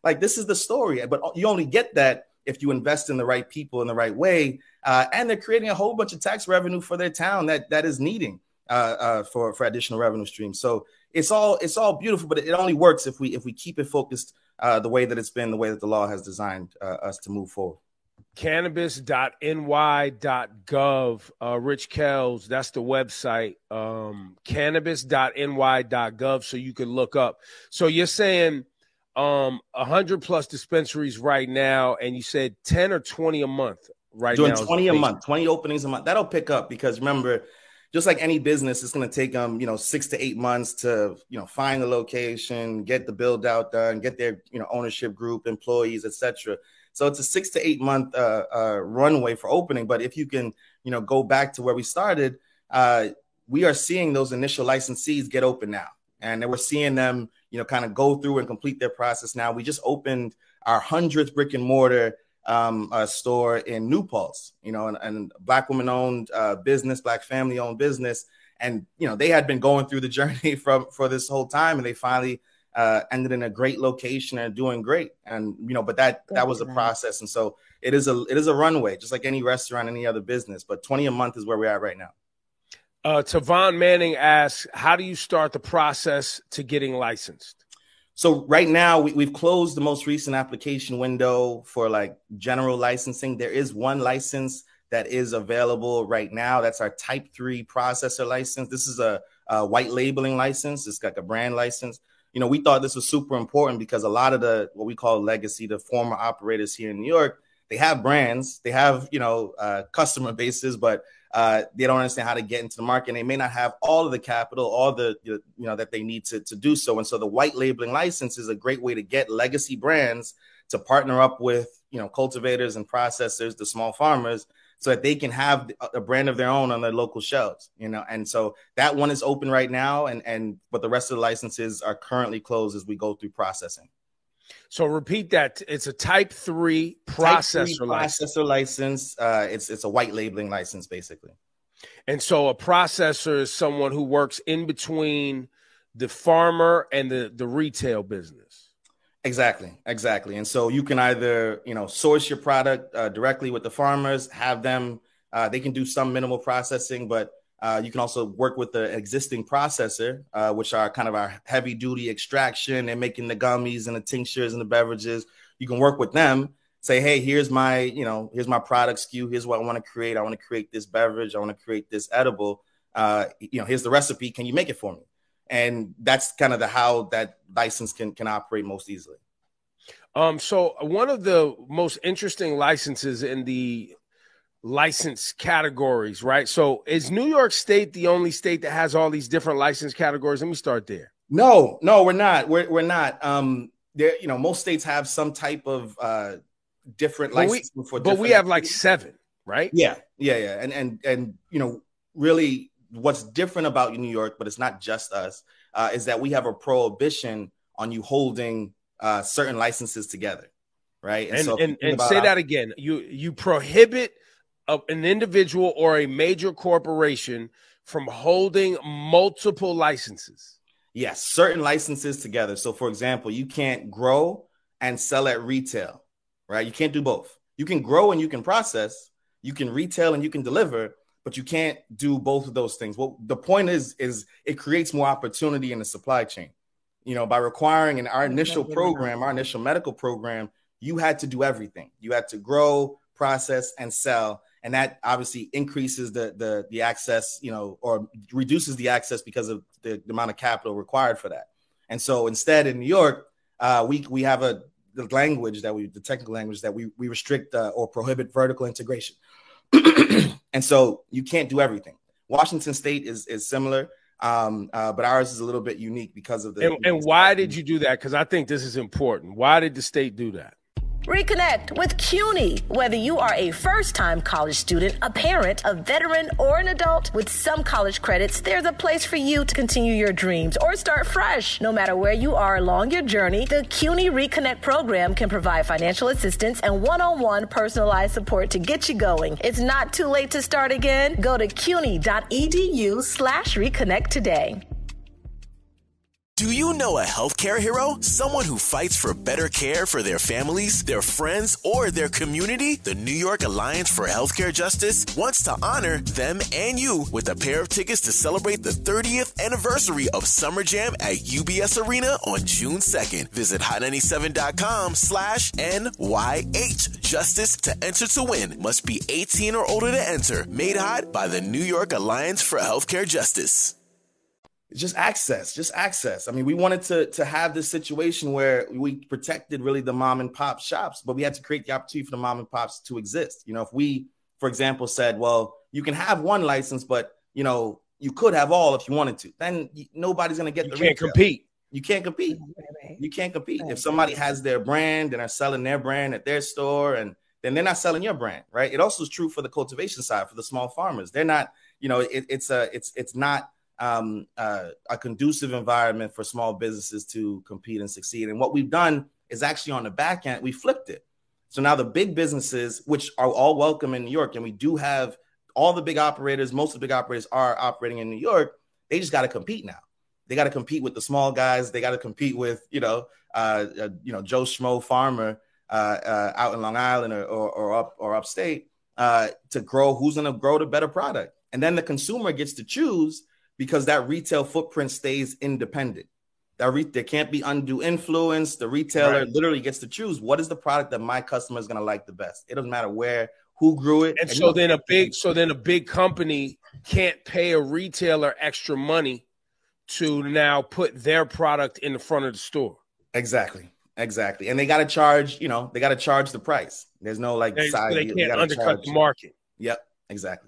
Like, this is the story. But you only get that if you invest in the right people in the right way. Uh, and they're creating a whole bunch of tax revenue for their town that that is needing uh, uh, for, for additional revenue streams. So it's all it's all beautiful, but it only works if we if we keep it focused uh, the way that it's been, the way that the law has designed uh, us to move forward. cannabis dot N Y dot gov, uh, Rich Kells, that's the website, um, cannabis dot N Y dot gov, so you can look up. So you're saying um, one hundred plus dispensaries right now, and you said ten or twenty a month right Doing now. Doing twenty a month, twenty openings a month. That'll pick up because, remember, just like any business, it's going to take them, you know, six to eight months to, you know, find the location, get the build out done, get their, you know, ownership group, employees, et cetera. So it's a six to eight month uh, uh, runway for opening. But if you can, you know, go back to where we started, uh, we are seeing those initial licensees get open now. And then we're seeing them, you know, kind of go through and complete their process now. We just opened our hundredth brick and mortar um, uh, store in New Paltz, you know, and, and Black woman owned uh, business, Black family owned business. And, you know, they had been going through the journey from for this whole time, and they finally uh, ended in a great location and doing great. And, you know, but that that was a process. And so it is a it is a runway, just like any restaurant, any other business. But twenty a month is where we're at right now. Uh, Tavon Manning asks, how do you start the process to getting licensed? So right now we, we've closed the most recent application window for like general licensing. There is one license that is available right now. That's our type three processor license. This is a, a white labeling license. It's like a brand license. You know, we thought this was super important because a lot of the, what we call legacy, the former operators here in New York, they have brands, they have, you know, uh, customer bases, but Uh, they don't understand how to get into the market. And they may not have all of the capital, all the, you know, that they need to, to do so. And so the white labeling license is a great way to get legacy brands to partner up with, you know, cultivators and processors, the small farmers, so that they can have a brand of their own on their local shelves, you know. And so that one is open right now. And, and but the rest of the licenses are currently closed as we go through processing. So repeat that. It's a type three processor type three license. Processor license. Uh, it's it's a white labeling license, basically. And so a processor is someone who works in between the farmer and the, the retail business. Exactly, exactly. And so you can either, you know, source your product uh, directly with the farmers, have them, uh, they can do some minimal processing, but Uh, you can also work with the existing processor, uh, which are kind of our heavy duty extraction and making the gummies and the tinctures and the beverages. You can work with them, say, hey, here's my, you know, here's my product S K U. Here's what I want to create. I want to create this beverage. I want to create this edible. Uh, you know, here's the recipe. Can you make it for me? And that's kind of the how that license can can operate most easily. Um, so one of the most interesting licenses in the license categories, right? So is New York State the only state that has all these different license categories? Let me start there. No, no, we're not. We're we're not. Um, there, you know, most states have some type of uh different license for. But we have like seven, right? Yeah, yeah, yeah. And and and you know, really, what's different about New York, but it's not just us, uh, is that we have a prohibition on you holding uh certain licenses together, right? And and, so and, and say our- that again. You you prohibit of an individual or a major corporation from holding multiple licenses. Yes, certain licenses together. So, for example, you can't grow and sell at retail, right? You can't do both. You can grow and you can process. You can retail and you can deliver, but you can't do both of those things. Well, the point is, is it creates more opportunity in the supply chain. You know, by requiring in our initial program, our initial medical program, you had to do everything. You had to grow, process, and sell. And that obviously increases the the the access, you know, or reduces the access because of the, the amount of capital required for that. And so instead in New York, uh, we we have a the language that we the technical language that we we restrict uh, or prohibit vertical integration. And so you can't do everything. Washington State is is similar, um, uh, but ours is a little bit unique because of the. And, and why did you do that? Because I think this is important. Why did the state do that? Reconnect with CUNY. Whether you are a first-time college student, a parent, a veteran, or an adult with some college credits, there's a place for you to continue your dreams or start fresh. No matter where you are along your journey, the CUNY Reconnect program can provide financial assistance and one-on-one personalized support to get you going. It's not too late to start again. Go to cuny dot e d u slash reconnect today. Do you know a healthcare hero? Someone who fights for better care for their families, their friends, or their community? The New York Alliance for Healthcare Justice wants to honor them and you with a pair of tickets to celebrate the thirtieth anniversary of Summer Jam at U B S Arena on June second. Visit hot ninety-seven dot com slash N Y H Justice to enter to win. Must be eighteen or older to enter. Made hot by the New York Alliance for Healthcare Justice. Just access, just access. I mean, we wanted to, to have this situation where we protected really the mom and pop shops, but we had to create the opportunity for the mom and pops to exist. You know, if we, for example, said, well, you can have one license, but, you know, you could have all if you wanted to, then nobody's going to get You the can't retail. compete. You can't compete. You can't compete. If somebody has their brand and are selling their brand at their store, and then they're not selling your brand, right? It also is true for the cultivation side, for the small farmers. They're not, you know, it, it's a, it's, it's not, Um, uh, a conducive environment for small businesses to compete and succeed. And what we've done is actually on the back end, we flipped it. So now the big businesses, which are all welcome in New York, and we do have all the big operators, most of the big operators are operating in New York. They just got to compete now. They got to compete with the small guys. They got to compete with, you know, uh, uh, you know, Joe Schmo farmer uh, uh, out in Long Island or, or, or up or upstate uh, to grow. Who's going to grow the better product? And then the consumer gets to choose, because that retail footprint stays independent. That re- there can't be undue influence. The retailer Right. literally gets to choose what is the product that my customer is going to like the best. It doesn't matter where, who grew it. And And so you know, then a big, so then a big company can't pay a retailer extra money to now put their product in the front of the store. exactly, exactly. And they got to charge, you know, they got to charge the price. There's no like They, side. they deal. can't gotta undercut charge. the market. Yep, exactly.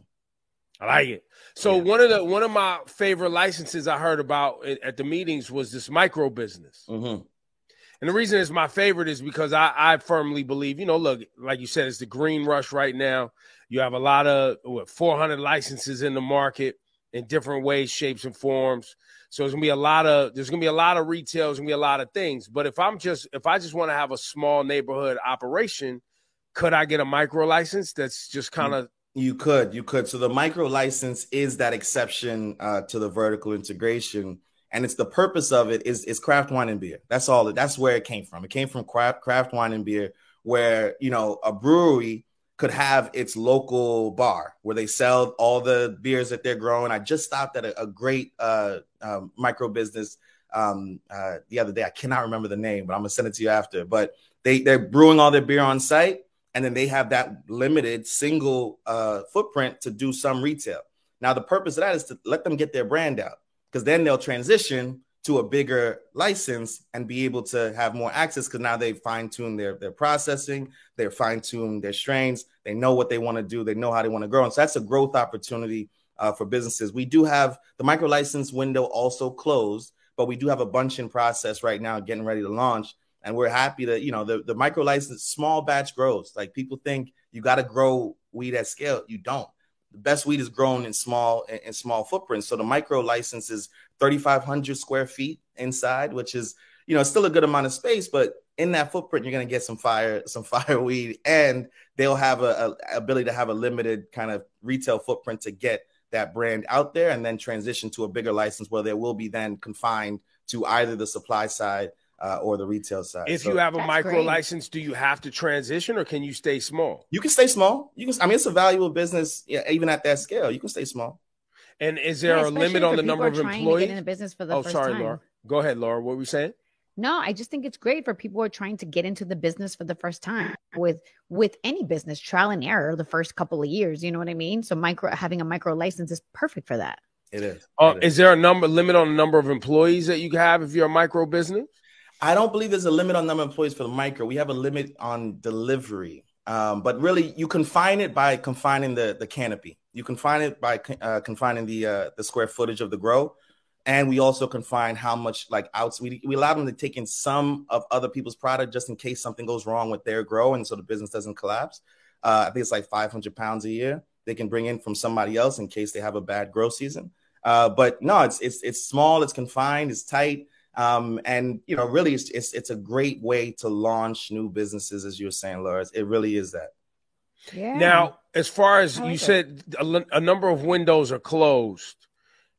I like it. So Yeah. one of the one of my favorite licenses I heard about at at the meetings was this micro business. Mm-hmm. And the reason it's my favorite is because I, I firmly believe, you know, look, like you said, it's the green rush right now. You have a lot of what, four hundred licenses in the market in different ways, shapes, and forms. So there's gonna be a lot of there's gonna be a lot of retail, there's gonna be a lot of things. But if I'm just if I just want to have a small neighborhood operation, could I get a micro license that's just kind of You could, you could. So the micro license is that exception uh, to the vertical integration, and it's the purpose of it is is craft wine and beer. That's all. That's where it came from. It came from craft craft wine and beer, where you know a brewery could have its local bar where they sell all the beers that they're growing. I just stopped at a, a great uh, um, micro business um, uh, the other day. I cannot remember the name, but I'm gonna send it to you after. But they they're brewing all their beer on site. And then they have that limited single uh, footprint to do some retail. Now, the purpose of that is to let them get their brand out, because then they'll transition to a bigger license and be able to have more access, because now they've fine-tuned their, their processing, they're fine-tuned their strains, they know what they want to do, they know how they want to grow. And so that's a growth opportunity uh, for businesses. We do have the micro license window also closed, but we do have a bunch in process right now getting ready to launch. And we're happy that, you know, the, the micro license, small batch grows. Like people think you got to grow weed at scale. You don't. The best weed is grown in small in, in small footprints. So the micro license is thirty-five hundred square feet inside, which is, you know, still a good amount of space. But in that footprint, you're going to get some fire, some fire weed, and they'll have a, a ability to have a limited kind of retail footprint to get that brand out there, and then transition to a bigger license where they will be then confined to either the supply side Uh, or the retail side. If so you have a micro great. license, do you have to transition or can you stay small? you can stay small. You can. I mean, it's a valuable business, yeah, even at that scale. You can stay small. And is there Yeah, a limit especially on for the people number who of are trying to employees? get into business for the Oh, first sorry, time. Laura. Go ahead, Laura. What were we saying? No, I just think it's great for people who are trying to get into the business for the first time with with any business, trial and error the first couple of years. You know what I mean? So micro having a micro license is perfect for that. It is. Uh, It is there a number limit on the number of employees that you can have if you're a micro business? I don't believe there's a limit on number of employees for the micro. We have a limit on delivery, um, but really you confine it by confining the the canopy. You confine it by uh, confining the uh, the square footage of the grow, and we also confine how much like outs. We we allow them to take in some of other people's product just in case something goes wrong with their grow, and so the business doesn't collapse. Uh, I think it's like five hundred pounds a year they can bring in from somebody else in case they have a bad grow season. Uh, but no, it's it's it's small, it's confined, it's tight. Um, and, you know, really, it's, it's it's a great way to launch new businesses, as you were saying, Laura. It really is that. Yeah. Now, as far as I like you it. said, a, a number of windows are closed.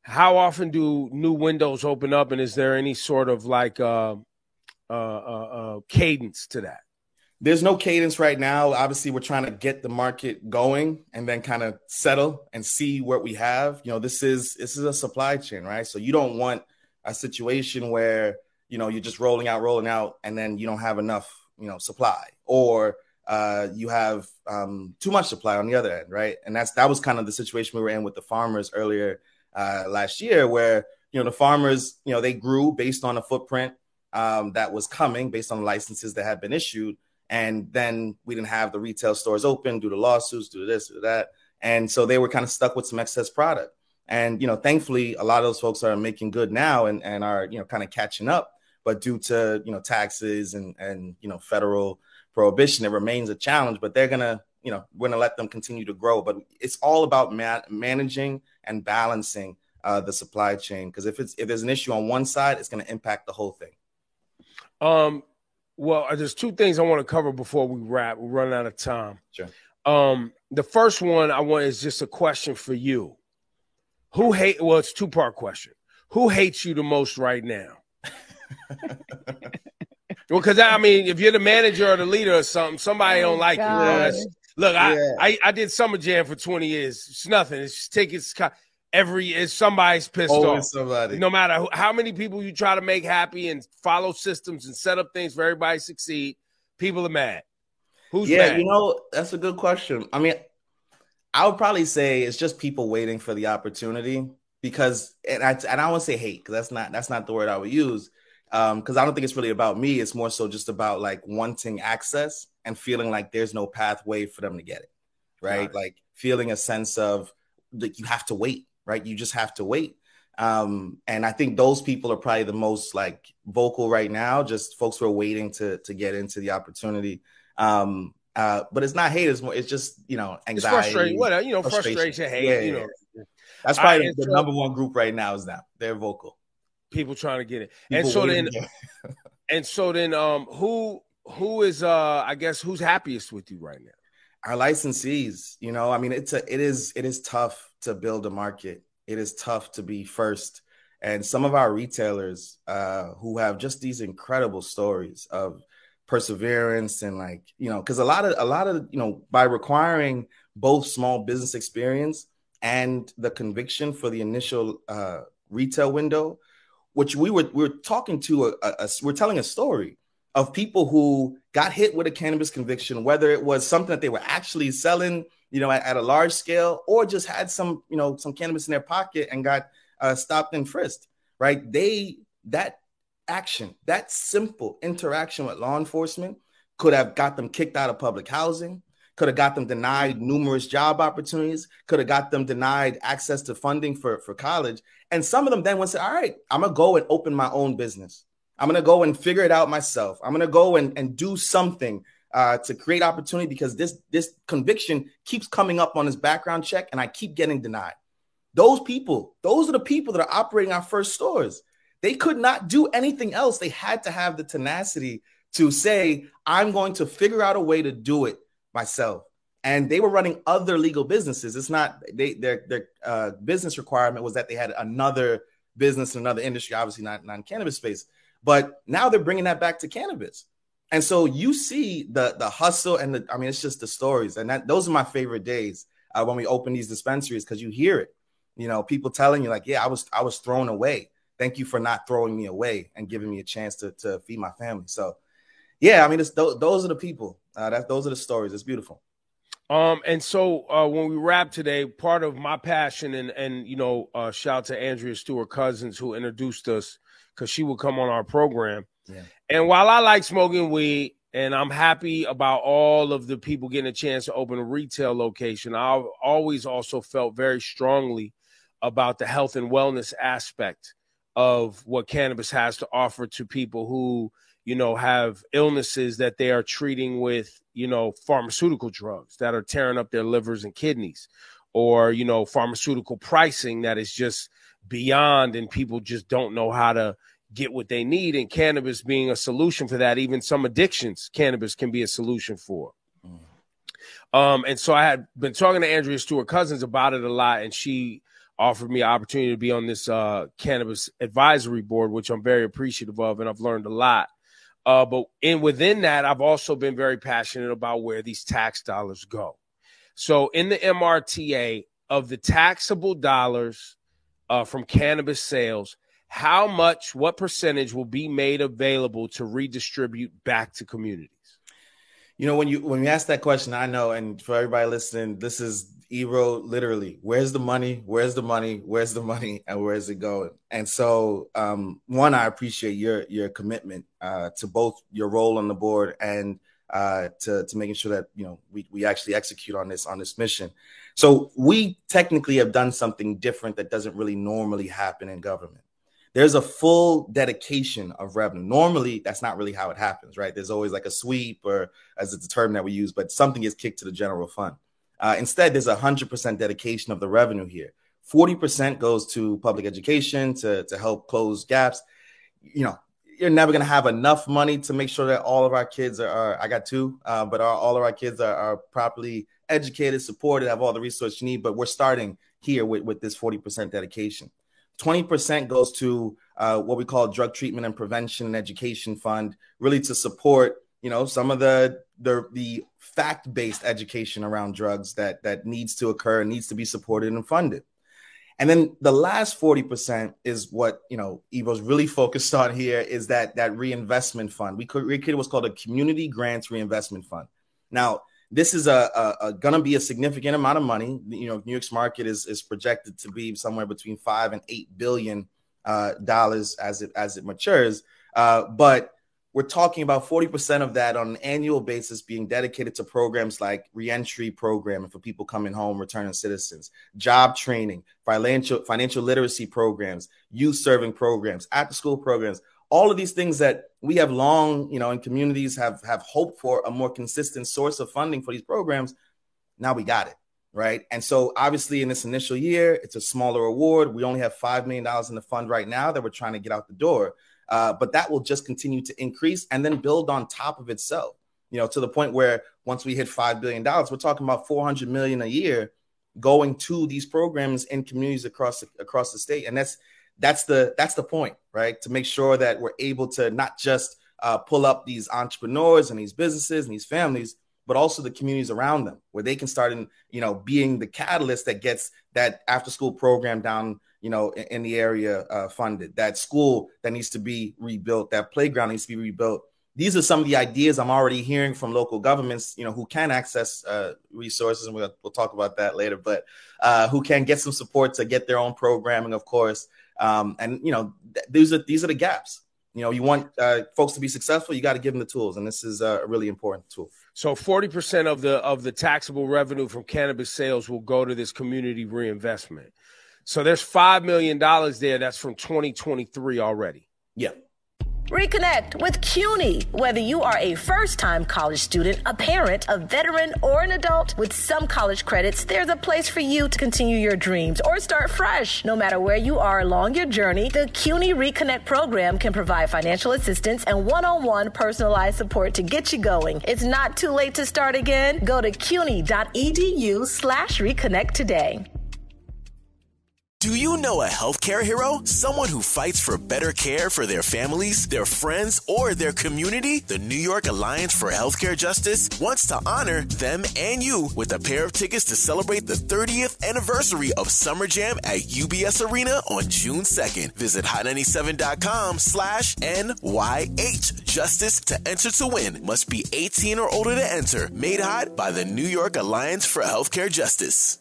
how often do new windows open up, and is there any sort of like uh, uh, uh, uh, cadence to that? There's no cadence right now. Obviously, we're trying to get the market going and then kind of settle and see what we have. You know, this is this is a supply chain, right? So you don't want a situation where, you know, you're just rolling out, rolling out, and then you don't have enough, you know, supply, or uh, you have um, too much supply on the other end, right? And that's that was kind of the situation we were in with the farmers earlier uh, last year, where, you know, the farmers, you know, they grew based on a footprint um, that was coming, based on the licenses that had been issued. And then we didn't have the retail stores open due to lawsuits, due to this, due to that. And so they were kind of stuck with some excess product. And, you know, thankfully, a lot of those folks are making good now and, and are, you know, kind of catching up. But due to, you know, taxes and, and, you know, federal prohibition, it remains a challenge. But they're going to, you know, we're going to let them continue to grow. But it's all about ma- managing and balancing uh, the supply chain. Because if it's if there's an issue on one side, it's going to impact the whole thing. Um. Well, there's two things I want to cover before we wrap. We're running out of time. Sure. Um, the first one I want is just a question for you. Who hate? Well, it's a two part question. Who hates you the most right now? Well, because I mean, if you're the manager or the leader or something, somebody oh, don't like God. you. You know, that's, look, yeah. I, I I did Summer Jam for twenty years. It's nothing. It's just tickets. Every is somebody's pissed Always off. Somebody. No matter who, how many people you try to make happy and follow systems and set up things for everybody to succeed, people are mad. Who's yeah, mad? You know, that's a good question. I mean, I would probably say it's just people waiting for the opportunity because, and I and I don't want to say hate because that's not that's not the word I would use um, because I don't think it's really about me. It's more so just about like wanting access and feeling like there's no pathway for them to get it, right? right. Like feeling a sense of like you have to wait. Right. You just have to wait. Um, and I think those people are probably the most like vocal right now, just folks who are waiting to to get into the opportunity. Um, uh, but it's not hate. It's more, it's just, you know, anxiety. It's frustrating. What, you know, frustration, frustration hate, yeah, you yeah. know. That's probably I, the so, number one group right now is that they're vocal. People trying to get it. People and so then, it. and so then, um, who, who is, uh, I guess, who's happiest with you right now? Our licensees, you know, I mean, it's a, it is, it is tough to build a market. It is tough to be first. And some of our retailers uh, who have just these incredible stories of perseverance and like, you know, because a lot of, a lot of, you know, by requiring both small business experience and the conviction for the initial uh, retail window, which we were, we were talking to, a, a, a, we're telling a story of people who got hit with a cannabis conviction, whether it was something that they were actually selling, you know, at, at a large scale, or just had some, you know, some cannabis in their pocket and got uh, stopped and frisked, right? They, that action, that simple interaction with law enforcement could have got them kicked out of public housing, could have got them denied numerous job opportunities, could have got them denied access to funding for, for college. And some of them then would say, all right, I'm going to go and open my own business. I'm going to go and figure it out myself. I'm going to go and, and do something uh, to create opportunity because this, this conviction keeps coming up on his background check and I keep getting denied. Those people, those are the people that are operating our first stores. They could not do anything else. They had to have the tenacity to say, I'm going to figure out a way to do it myself. And they were running other legal businesses. It's not they, their, their uh, business requirement was that they had another business in another industry, obviously not non-cannabis space. But now they're bringing that back to cannabis. And so you see the the hustle and the, I mean, it's just the stories. And that those are my favorite days uh, when we open these dispensaries, because you hear it, you know, people telling you like, yeah, I was I was thrown away. Thank you for not throwing me away and giving me a chance to, to feed my family. So, yeah, I mean, it's th- those are the people. Uh, that those are the stories. It's beautiful. Um, and so uh, when we wrap today, part of my passion and, and you know, uh, shout out to Andrea Stewart Cousins who introduced us because she would come on our program. Yeah. And while I like smoking weed and I'm happy about all of the people getting a chance to open a retail location, I've always also felt very strongly about the health and wellness aspect of what cannabis has to offer to people who, you know, have illnesses that they are treating with, you know, pharmaceutical drugs that are tearing up their livers and kidneys, or, you know, pharmaceutical pricing that is just beyond and people just don't know how to get what they need. And cannabis being a solution for that, even some addictions, cannabis can be a solution for. Mm. Um, and so I had been talking to Andrea Stewart Cousins about it a lot, and she offered me an opportunity to be on this uh, cannabis advisory board, which I'm very appreciative of, and I've learned a lot. Uh, but in within that, I've also been very passionate about where these tax dollars go. So in the M R T A, of the taxable dollars uh, from cannabis sales, how much, what percentage will be made available to redistribute back to communities? You know, when you when you ask that question, I know, and for everybody listening, this is Ebro literally. Where's the money? Where's the money? Where's the money? And where's it going? And so, um, one, I appreciate your your commitment uh, to both your role on the board and uh, to to making sure that you know we we actually execute on this on this mission. So we technically have done something different that doesn't really normally happen in government. There's a full dedication of revenue. Normally, that's not really how it happens, right? There's always like a sweep, or as it's a term that we use, but something gets kicked to the general fund. Uh, instead, there's a one hundred percent dedication of the revenue here. forty percent goes to public education to, to help close gaps. You know, you're never going to have enough money to make sure that all of our kids are, are I got two, uh, but our, all of our kids are, are properly educated, supported, have all the resources you need. But we're starting here with, with this forty percent dedication. twenty percent goes to uh, what we call drug treatment and prevention and education fund, really to support, you know, some of the the, the fact-based education around drugs that that needs to occur and needs to be supported and funded. And then the last forty percent is what, you know, Evo's really focused on here, is that that reinvestment fund. We created what's called a community grants reinvestment fund. Now, this is a, a, a going to be a significant amount of money. You know, New York's market is is projected to be somewhere between five and eight billion uh, dollars as it as it matures. Uh, but we're talking about forty percent of that on an annual basis being dedicated to programs like reentry programming for people coming home, returning citizens, job training, financial financial literacy programs, youth serving programs, after school programs. All of these things that we have long, you know, in communities have, have hoped for a more consistent source of funding for these programs. Now we got it, right? And so obviously in this initial year, it's a smaller award. We only have five million dollars in the fund right now that we're trying to get out the door. Uh, but that will just continue to increase and then build on top of itself, you know, to the point where once we hit five billion dollars, we're talking about four hundred million dollars a year going to these programs in communities across the, across the state. And that's That's the that's the point, right? To make sure that we're able to not just uh, pull up these entrepreneurs and these businesses and these families, but also the communities around them, where they can start in, you know, being the catalyst that gets that after school program down, you know, in, in the area uh, funded, that school that needs to be rebuilt, that playground needs to be rebuilt. These are some of the ideas I'm already hearing from local governments, you know, who can access uh, resources, and we'll, we'll talk about that later, but uh, who can get some support to get their own programming, of course. Um, and, you know, th- these are these are the gaps. You know, you want uh, folks to be successful, you got to give them the tools. And this is a really important tool. So forty percent of the of the taxable revenue from cannabis sales will go to this community reinvestment. So there's five million dollars there. That's from twenty twenty-three already. Yeah. Reconnect with CUNY. Whether you are a first-time college student, a parent, a veteran, or an adult, with some college credits, there's a place for you to continue your dreams or start fresh. No matter where you are along your journey, the CUNY Reconnect program can provide financial assistance and one-on-one personalized support to get you going. It's not too late to start again. Go to cuny.edu slash reconnect today. Do you know a healthcare hero? Someone who fights for better care for their families, their friends, or their community? The New York Alliance for Healthcare Justice wants to honor them and you with a pair of tickets to celebrate the thirtieth anniversary of Summer Jam at U B S Arena on June second. Visit hot ninety-seven dot com slash N Y H Justice to enter to win. Must be eighteen or older to enter. Made hot by the New York Alliance for Healthcare Justice.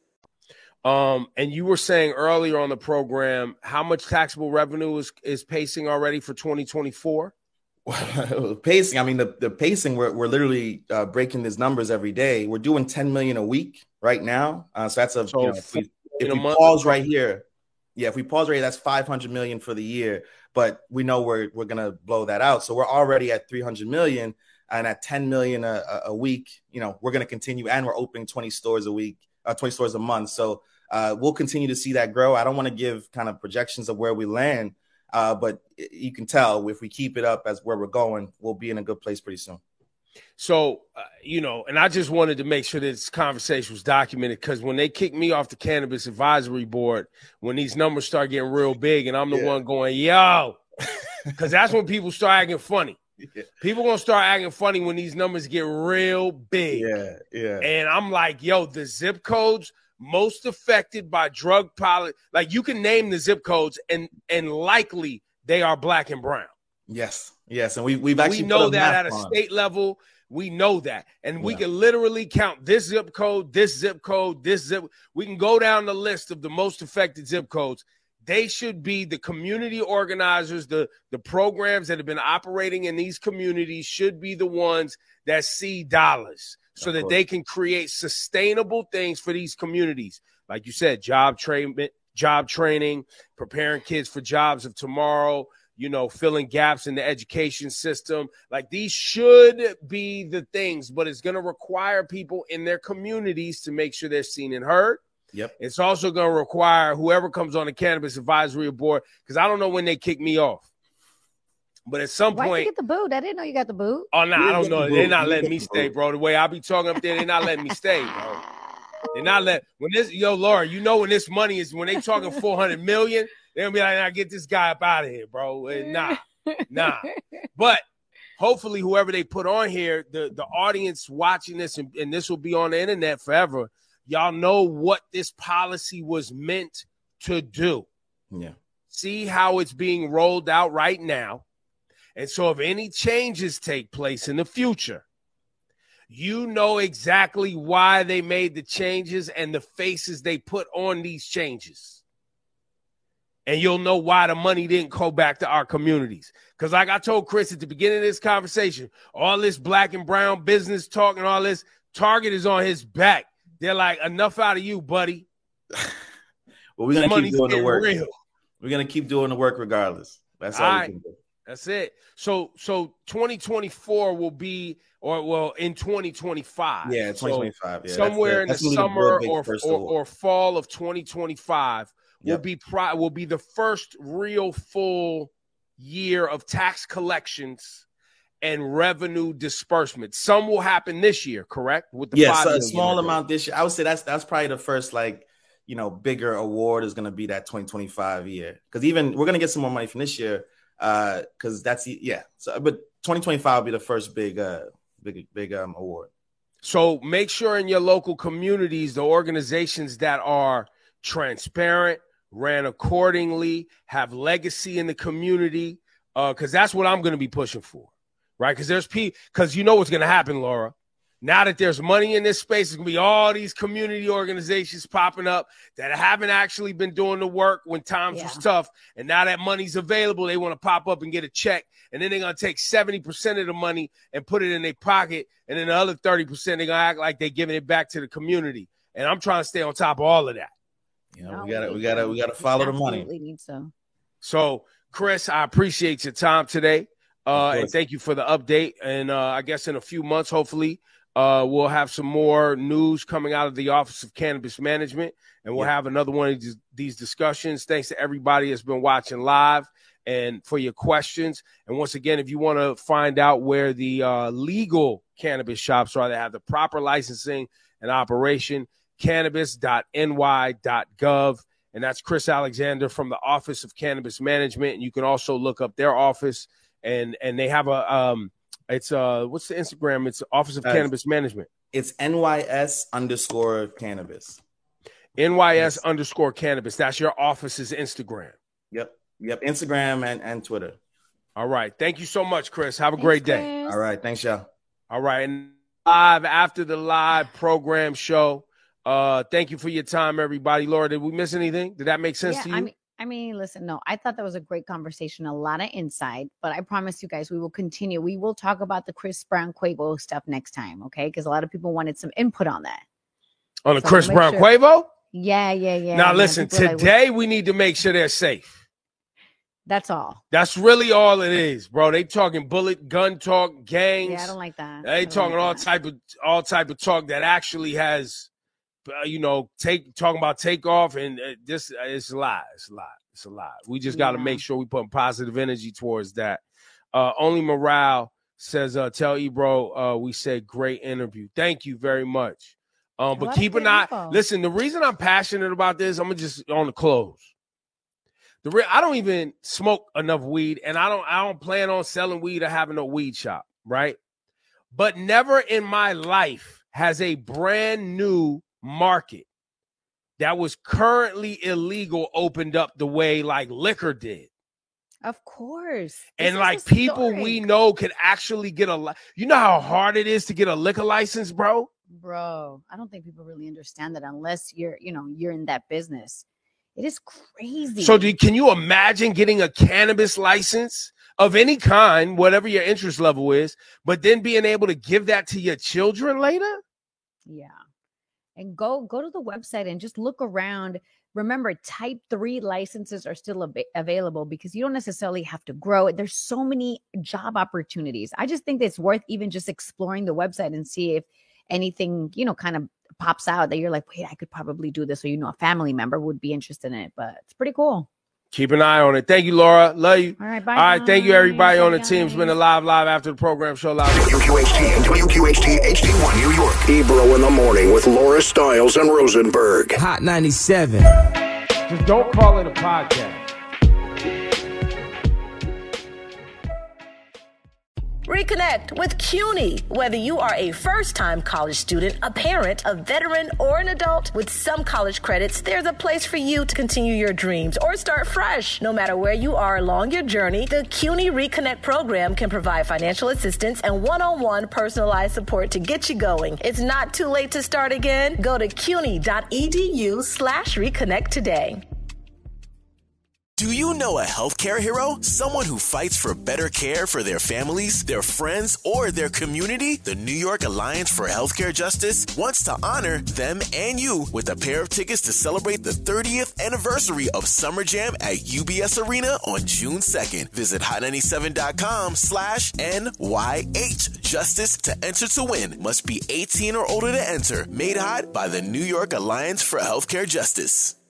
Um, and you were saying earlier on the program, how much taxable revenue is, is pacing already for twenty twenty-four? Pacing, I mean, the, the pacing, we're, we're literally uh, breaking these numbers every day. We're doing ten million a week right now. Uh, so that's a, so you know, if we, if we pause right here, yeah, if we pause right here, that's five hundred million for the year, but we know we're, we're going to blow that out. So we're already at three hundred million, and at ten million a, a week, you know, we're going to continue, and we're opening twenty stores a week, uh, twenty stores a month. So Uh, we'll continue to see that grow. I don't want to give kind of projections of where we land, uh, but you can tell if we keep it up as where we're going, we'll be in a good place pretty soon. So, uh, you know, and I just wanted to make sure that this conversation was documented because when they kicked me off the Cannabis Advisory Board, when these numbers start getting real big and I'm the yeah. one going, yo, because that's when people start acting funny. Yeah. People going to start acting funny when these numbers get real big. Yeah, yeah. And I'm like, yo, the zip codes most affected by drug policy, like you can name the zip codes and and likely they are black and brown. Yes, yes. And we, we've actually we know that at a on. state level. We know that. And we yeah. can literally count this zip code, this zip code, this zip. We can go down the list of the most affected zip codes. They should be the community organizers, the, the programs that have been operating in these communities should be the ones that see dollars so that they can create sustainable things for these communities. Like you said, job training, job training, preparing kids for jobs of tomorrow, you know, filling gaps in the education system. Like these should be the things, but it's going to require people in their communities to make sure they're seen and heard. Yep. It's also going to require whoever comes on the Cannabis Advisory Board, because I don't know when they kick me off. But at some Why'd point. Why'd you get the boot? I didn't know you got the boot. Oh, no, nah, I don't know. The they're not letting me stay, bro. The way I be talking up there, they're not letting me stay, bro. They're not letting. When this, yo, Laura, you know when this money is, when they talking four hundred million, they're going to be like, nah, get this guy up out of here, bro. And nah, nah. But hopefully whoever they put on here, the, the audience watching this, and, and this will be on the internet forever, y'all know what this policy was meant to do. Yeah. See how it's being rolled out right now. And so if any changes take place in the future, you know exactly why they made the changes and the faces they put on these changes. And you'll know why the money didn't go back to our communities. Because like I told Chris at the beginning of this conversation, all this black and brown business talk and all this, Target is on his back. They're like, enough out of you, buddy. Well, we're going to keep doing the work. Real. We're going to keep doing the work regardless. That's all, all right. we can do. That's it. So so twenty twenty-four will be, or well, in twenty twenty-five. Yeah, twenty twenty-five. So yeah, somewhere that's the, that's in the summer or, or, or fall of twenty twenty-five yep. will be pri- will be the first real full year of tax collections and revenue disbursement. Some will happen this year, correct? With the yes, yeah, so a small amount this year. I would say that's that's probably the first like you know bigger award is going to be that twenty twenty-five year, because even we're going to get some more money from this year because uh, that's yeah. So, but twenty twenty-five will be the first big uh big big um award. So make sure in your local communities, the organizations that are transparent, ran accordingly, have legacy in the community, uh, because that's what I'm going to be pushing for. Right, because there's people, because you know what's going to happen, Laura. Now that there's money in this space, there's going to be all these community organizations popping up that haven't actually been doing the work when times yeah. was tough. And now that money's available, they want to pop up and get a check. And then they're going to take seventy percent of the money and put it in their pocket. And then the other thirty percent, they're going to act like they're giving it back to the community. And I'm trying to stay on top of all of that. You know, we got to we got to we got to follow the money. Need so. So, Chris, I appreciate your time today. Uh, and thank you for the update. And uh, I guess in a few months, hopefully, uh, we'll have some more news coming out of the Office of Cannabis Management, and we'll yeah. have another one of these, these discussions. Thanks to everybody that's been watching live and for your questions. And once again, if you want to find out where the uh, legal cannabis shops are that have the proper licensing and operation, cannabis dot N Y dot gov. And that's Chris Alexander from the Office of Cannabis Management. And you can also look up their office. And and they have a um it's uh what's the Instagram? It's Office of uh, Cannabis Management. It's N Y S underscore cannabis. N Y S yes. underscore cannabis. That's your office's Instagram. Yep. Yep. Instagram and, and Twitter. All right. Thank you so much, Chris. Have a Thanks, great day. Chris. All right. Thanks, y'all. All right. And live after the live program show. Uh thank you for your time, everybody. Laura, did we miss anything? Did that make sense yeah, to you? I mean, I mean, listen, no, I thought that was a great conversation, a lot of insight, but I promise you guys, we will continue. We will talk about the Chris Brown Quavo stuff next time, okay? Because a lot of people wanted some input on that. On the so Chris Brown sure. Quavo? Yeah, yeah, yeah. Now, listen, today like, we need to make sure they're safe. That's all. That's really all it is, bro. They talking bullet, gun talk, gangs. Yeah, I don't like that. They talking like all that. type of all type of talk that actually has, uh, you know, take talking about takeoff, and uh, this uh, it's a lie. It's a lie. It's a lie. We just got to yeah. make sure we put positive energy towards that. Uh, Only Morale says, uh, tell Ebro uh, we said great interview. Thank you very much. Um, but What keep a an eye. info. Listen, the reason I'm passionate about this, I'm gonna just on the close. The re- I don't even smoke enough weed, and I don't I don't plan on selling weed or having a weed shop, right? But never in my life has a brand new market that was currently illegal opened up the way like liquor did. Of course. And This like is people historic. we know could actually get a li- you know how hard it is to get a liquor license, bro? Bro, I don't think people really understand that unless you're, you know, you're in that business. It is crazy. So do, can you imagine getting a cannabis license of any kind, whatever your interest level is, but then being able to give that to your children later? Yeah. And go go to the website and just look around. Remember, type three licenses are still ab- available because you don't necessarily have to grow it. There's so many job opportunities. I just think it's worth even just exploring the website and see if anything, you know, kind of pops out that you're like, wait, I could probably do this. Or, you know, a family member would be interested in it, but it's pretty cool. Keep an eye on it. Thank you, Laura. Love you. All right, bye. All right, thank you, everybody guys. on the Bye, team. It's been a guys. live, live after the program show live. W Q H T and W Q H T H D one New York. Ebro in the morning with Laura Stiles and Rosenberg. Hot ninety-seven. Just don't call it a podcast. Reconnect with CUNY. Whether you are a first-time college student, a parent, a veteran, or an adult, with some college credits, there's a place for you to continue your dreams or start fresh. No matter where you are along your journey, the CUNY Reconnect program can provide financial assistance and one-on-one personalized support to get you going. It's not too late to start again. Go to cuny.edu slash reconnect today. Do you know a healthcare hero? Someone who fights for better care for their families, their friends, or their community? The New York Alliance for Healthcare Justice wants to honor them and you with a pair of tickets to celebrate the thirtieth anniversary of Summer Jam at U B S Arena on June second. Visit hot ninety-seven.com slash NYH Justice to enter to win. Must be eighteen or older to enter. Made hot by the New York Alliance for Healthcare Justice.